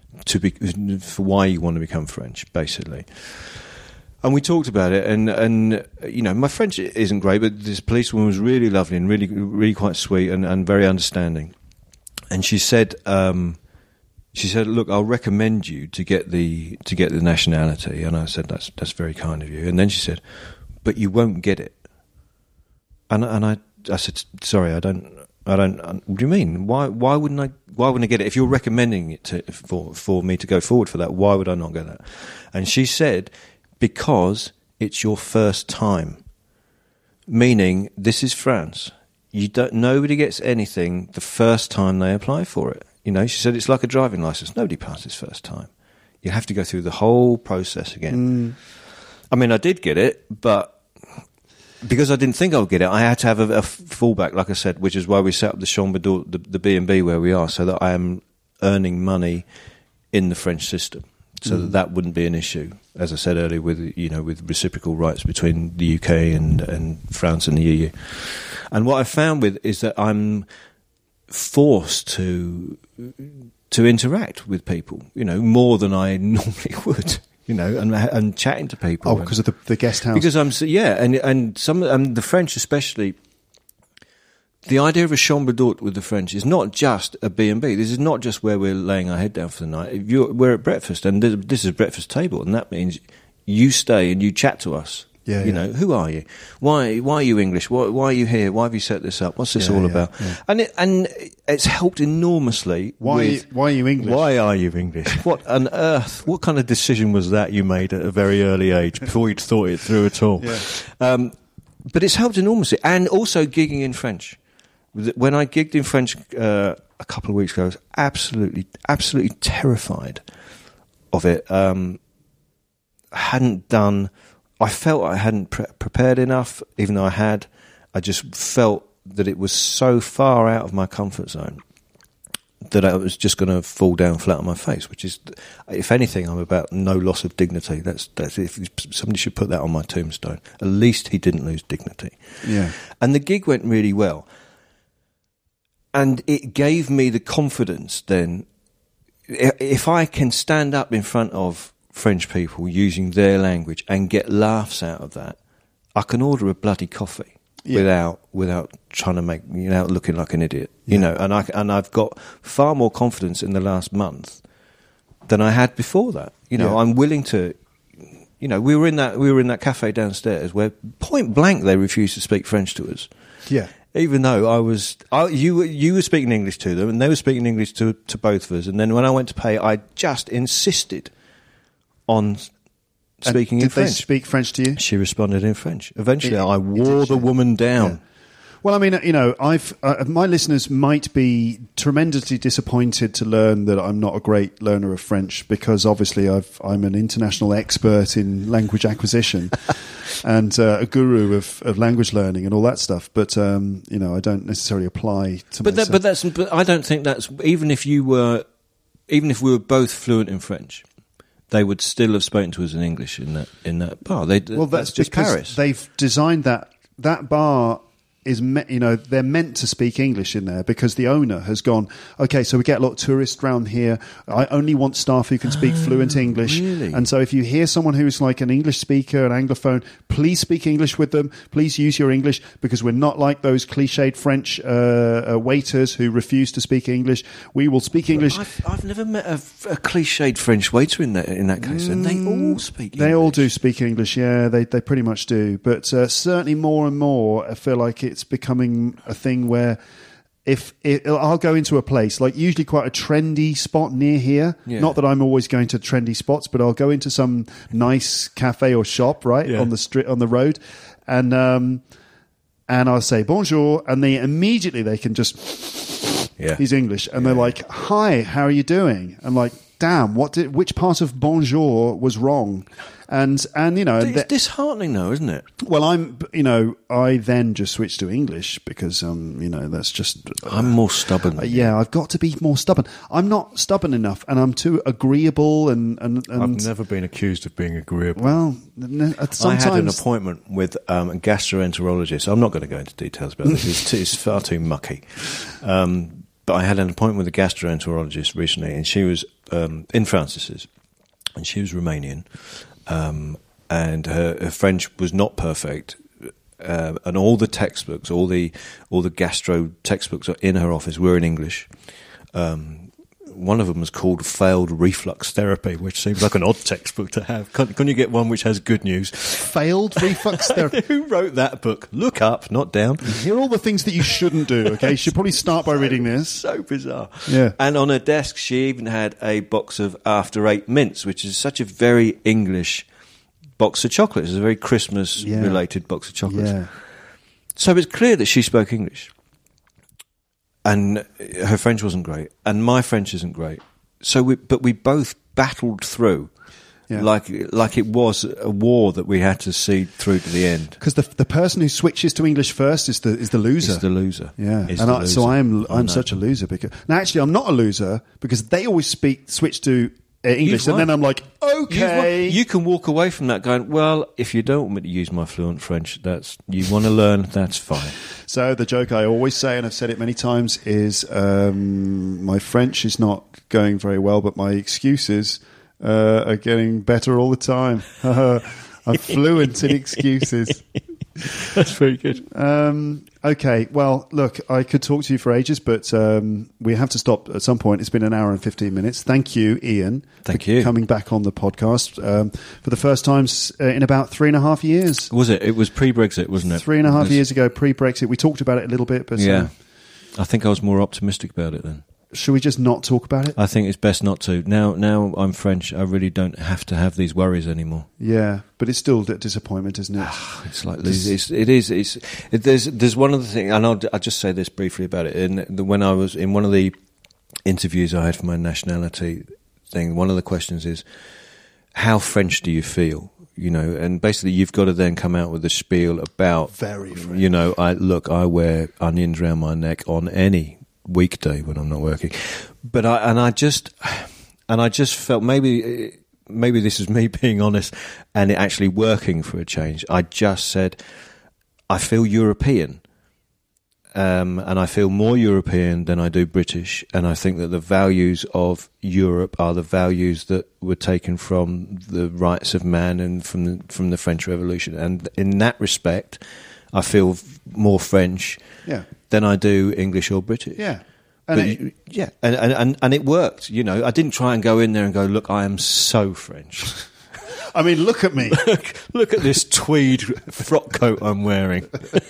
C: for why you want to become French, basically. And we talked about it, and my French isn't great, but this policewoman was really lovely and really, really quite sweet and very understanding. And she said, "Look, I'll recommend you to get the nationality." And I said, "That's very kind of you." And then she said, "But you won't get it." And I said, "Sorry, I don't. What do you mean? Why wouldn't I get it? If you're recommending it for me to go forward for that, why would I not get that?" And she said, "Because it's your first time." Meaning, this is France. Nobody gets anything the first time they apply for it. She said it's like a driving license. Nobody passes first time. You have to go through the whole process again. I mean, I did get it, but because I didn't think I would get it, I had to have a fallback, like I said, which is why we set up the Chambre d'Hôte, the B&B where we are, so that I am earning money in the French system, so that wouldn't be an issue. As I said earlier, with reciprocal rights between the UK and France and the EU. And what I found is that I'm forced to interact with people, more than I normally would. And chatting to people.
B: Oh, because of the guest house.
C: Because and some the French especially. The idea of a chambre d'hôte with the French is not just a B&B. This is not just where we're laying our head down for the night. We're at breakfast, and this is a breakfast table, and that means you stay and you chat to us.
B: Yeah,
C: Who are you? Why are you English? Why are you here? Why have you set this up? What's this all about? Yeah. And it's helped enormously.
B: Why are you English?
C: Why are you English? What on earth? What kind of decision was that you made at a very early age before you'd thought it through at all?
B: Yeah.
C: But it's helped enormously, and also gigging in French. When I gigged in French a couple of weeks ago, I was absolutely terrified of it. I felt I hadn't prepared enough, even though I had. I just felt that it was so far out of my comfort zone that I was just going to fall down flat on my face, which is, if anything, I'm about no loss of dignity. That's if somebody should put that on my tombstone. At least he didn't lose dignity.
B: Yeah.
C: And the gig went really well. And it gave me the confidence then, if I can stand up in front of French people using their language and get laughs out of that, I can order a bloody coffee without trying to make, looking like an idiot, and I've got far more confidence in the last month than I had before that. I'm willing to, we were in that cafe downstairs where point blank they refused to speak French to us.
B: Yeah.
C: Even though you were speaking English to them and they were speaking English to both of us, and then when I went to pay, I just insisted on speaking in French.
B: Did they speak French to you?
C: She responded in French. Eventually, I wore the woman down.
B: Yeah. Well, I mean, my listeners might be tremendously disappointed to learn that I'm not a great learner of French, because obviously I'm an international expert in language acquisition and a guru of language learning and all that stuff. But I don't necessarily apply to.
C: But I don't think that's, even if we were both fluent in French, they would still have spoken to us in English in that bar. That's just
B: because
C: Paris.
B: They've designed that bar they're meant to speak English in there because the owner has gone, okay, so we get a lot of tourists around here. I only want staff who can speak fluent English.
C: Really?
B: And so if you hear someone who's like an English speaker, an Anglophone, please speak English with them. Please use your English, because we're not like those cliched French waiters who refuse to speak English. We will speak English.
C: I've never met a cliched French waiter in that case, and they all speak English.
B: They all do speak English, yeah, they pretty much do. But certainly more and more, I feel like it's becoming a thing where I'll go into a place, like usually quite a trendy spot near here. Yeah. Not that I'm always going to trendy spots, but I'll go into some nice cafe or shop, right, on the street, on the road, and I'll say bonjour, and they can just, he's English, and they're like, hi, how are you doing? I'm like, damn, which part of bonjour was wrong? And
C: it's disheartening though, isn't it?
B: Well, I then just switched to English because that's just
C: I'm more stubborn.
B: I've got to be more stubborn. I'm not stubborn enough, and I'm too agreeable. And
C: I've never been accused of being agreeable.
B: Well, sometimes
C: I had an appointment with a gastroenterologist. I'm not going to go into details about this. It's far too mucky. But I had an appointment with a gastroenterologist recently, and she was in Francis's, and she was Romanian. And her French was not perfect, and all the textbooks, all the gastro textbooks in her office were in English. One of them was called Failed Reflux Therapy, which seems like an odd textbook to have. Can you get one which has good news?
B: Failed Reflux Therapy?
C: Who wrote that book? Look up, not down.
B: Here are all the things that you shouldn't do, okay? You should probably start by reading this.
C: So bizarre.
B: Yeah.
C: And on her desk, she even had a box of After Eight mints, which is such a very English box of chocolates. It's a very Christmas-related box of chocolates.
B: Yeah.
C: So it's clear that she spoke English. And her French wasn't great, and my French isn't great. But we both battled through, like it was a war that we had to see through to the end.
B: Because the person who switches to English first is the loser.
C: Is the loser.
B: Yeah, so I'm such a loser because actually I'm not a loser because they always switch to English, and then I'm like, okay.
C: You can walk away from that going, well, if you don't want me to use my fluent French, you want to learn, that's fine.
B: So the joke I always say, and I've said it many times, is my French is not going very well, but my excuses are getting better all the time. I'm fluent in excuses.
C: That's very good.
B: Okay, well, look, I could talk to you for ages, but we have to stop at some point. It's been an hour and 15 minutes. Thank you, Ian.
C: Thank you.
B: Coming back on the podcast for the first time in about 3.5 years.
C: Was it? It was pre-Brexit, wasn't it?
B: 3.5 years ago, pre-Brexit. We talked about it a little bit, but...
C: Yeah. I think I was more optimistic about it then.
B: Should we just not talk about it?
C: I think it's best not to. Now I'm French. I really don't have to have these worries anymore.
B: Yeah, but it's still a disappointment, isn't it?
C: It's like there's one of the things, and I'll just say this briefly about it. When I was in one of the interviews I had for my nationality thing, one of the questions is, how French do you feel? And basically you've got to then come out with a spiel about
B: very French.
C: I wear onions around my neck on any weekday when I'm not working, but I just felt maybe this is me being honest and it actually working for a change. I just said I feel European, and I feel more European than I do British, and I think that the values of Europe are the values that were taken from the rights of man and from the French Revolution, and in that respect I feel more French than I do English or British.
B: Yeah.
C: And it worked. I didn't try and go in there and go, look, I am so French.
B: I mean, look at me.
C: Look at this tweed frock coat I'm wearing.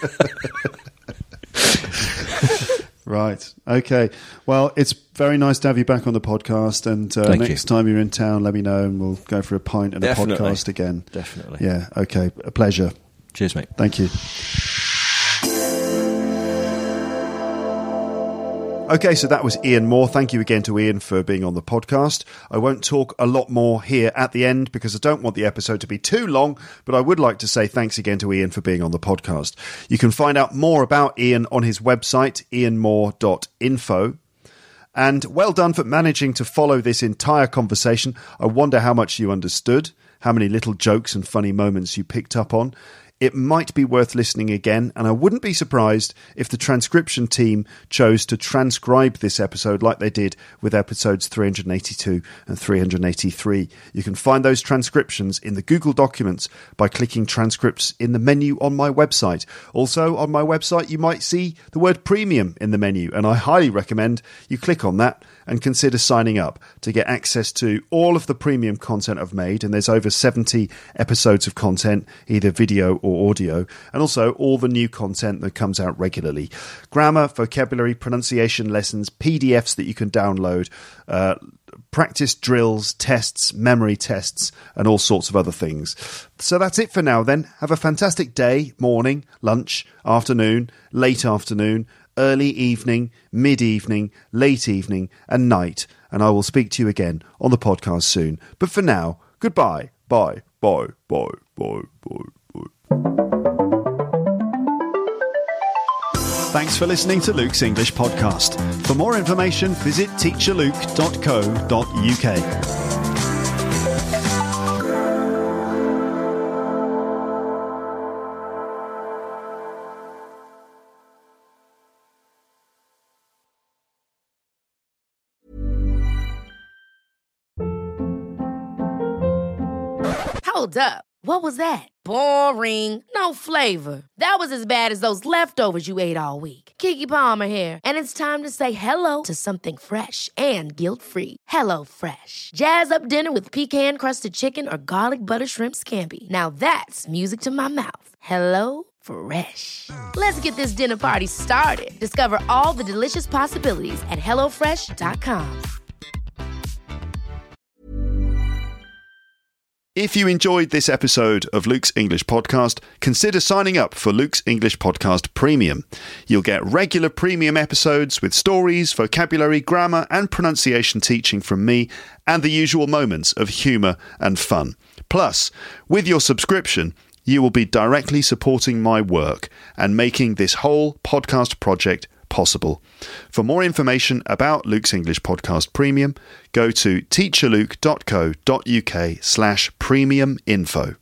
B: Right. Okay. Well, it's very nice to have you back on the podcast. And next time you're in town, let me know and we'll go for a pint and a podcast again.
C: Definitely.
B: Yeah. Okay. A pleasure.
C: Cheers, mate.
B: Thank you. Okay, so that was Ian Moore. Thank you again to Ian for being on the podcast. I won't talk a lot more here at the end because I don't want the episode to be too long, but I would like to say thanks again to Ian for being on the podcast. You can find out more about Ian on his website, ianmoore.info. And well done for managing to follow this entire conversation. I wonder how much you understood, how many little jokes and funny moments you picked up on. it might be worth listening again, and I wouldn't be surprised if the transcription team chose to transcribe this episode like they did with episodes 382 and 383. You can find those transcriptions in the Google Documents by clicking transcripts in the menu on my website. Also, on my website, you might see the word premium in the menu, and I highly recommend you click on that and consider signing up to get access to all of the premium content I've made, and there's over 70 episodes of content, either video or audio, and also all the new content that comes out regularly. Grammar, vocabulary, pronunciation lessons, PDFs that you can download, practice drills, tests, memory tests, and all sorts of other things. So that's it for now then. Have a fantastic day, morning, lunch, afternoon, late afternoon, early evening, mid-evening, late evening, and night. And I will speak to you again on the podcast soon. But for now, goodbye. Bye. Bye. Bye. Bye. Bye. Bye. Thanks for listening to Luke's English Podcast. For more information, visit teacherluke.co.uk.
A: Hold up. What was that? Boring. No flavor. That was as bad as those leftovers you ate all week. Keke Palmer here, and it's time to say hello to something fresh and guilt-free. Hello Fresh. Jazz up dinner with pecan-crusted chicken or garlic butter shrimp scampi. Now that's music to my mouth. Hello Fresh. Let's get this dinner party started. Discover all the delicious possibilities at HelloFresh.com.
B: If you enjoyed this episode of Luke's English Podcast, consider signing up for Luke's English Podcast Premium. You'll get regular premium episodes with stories, vocabulary, grammar, and pronunciation teaching from me, and the usual moments of humour and fun. Plus, with your subscription, you will be directly supporting my work and making this whole podcast project possible. For more information about Luke's English Podcast Premium, go to teacherluke.co.uk/premium info.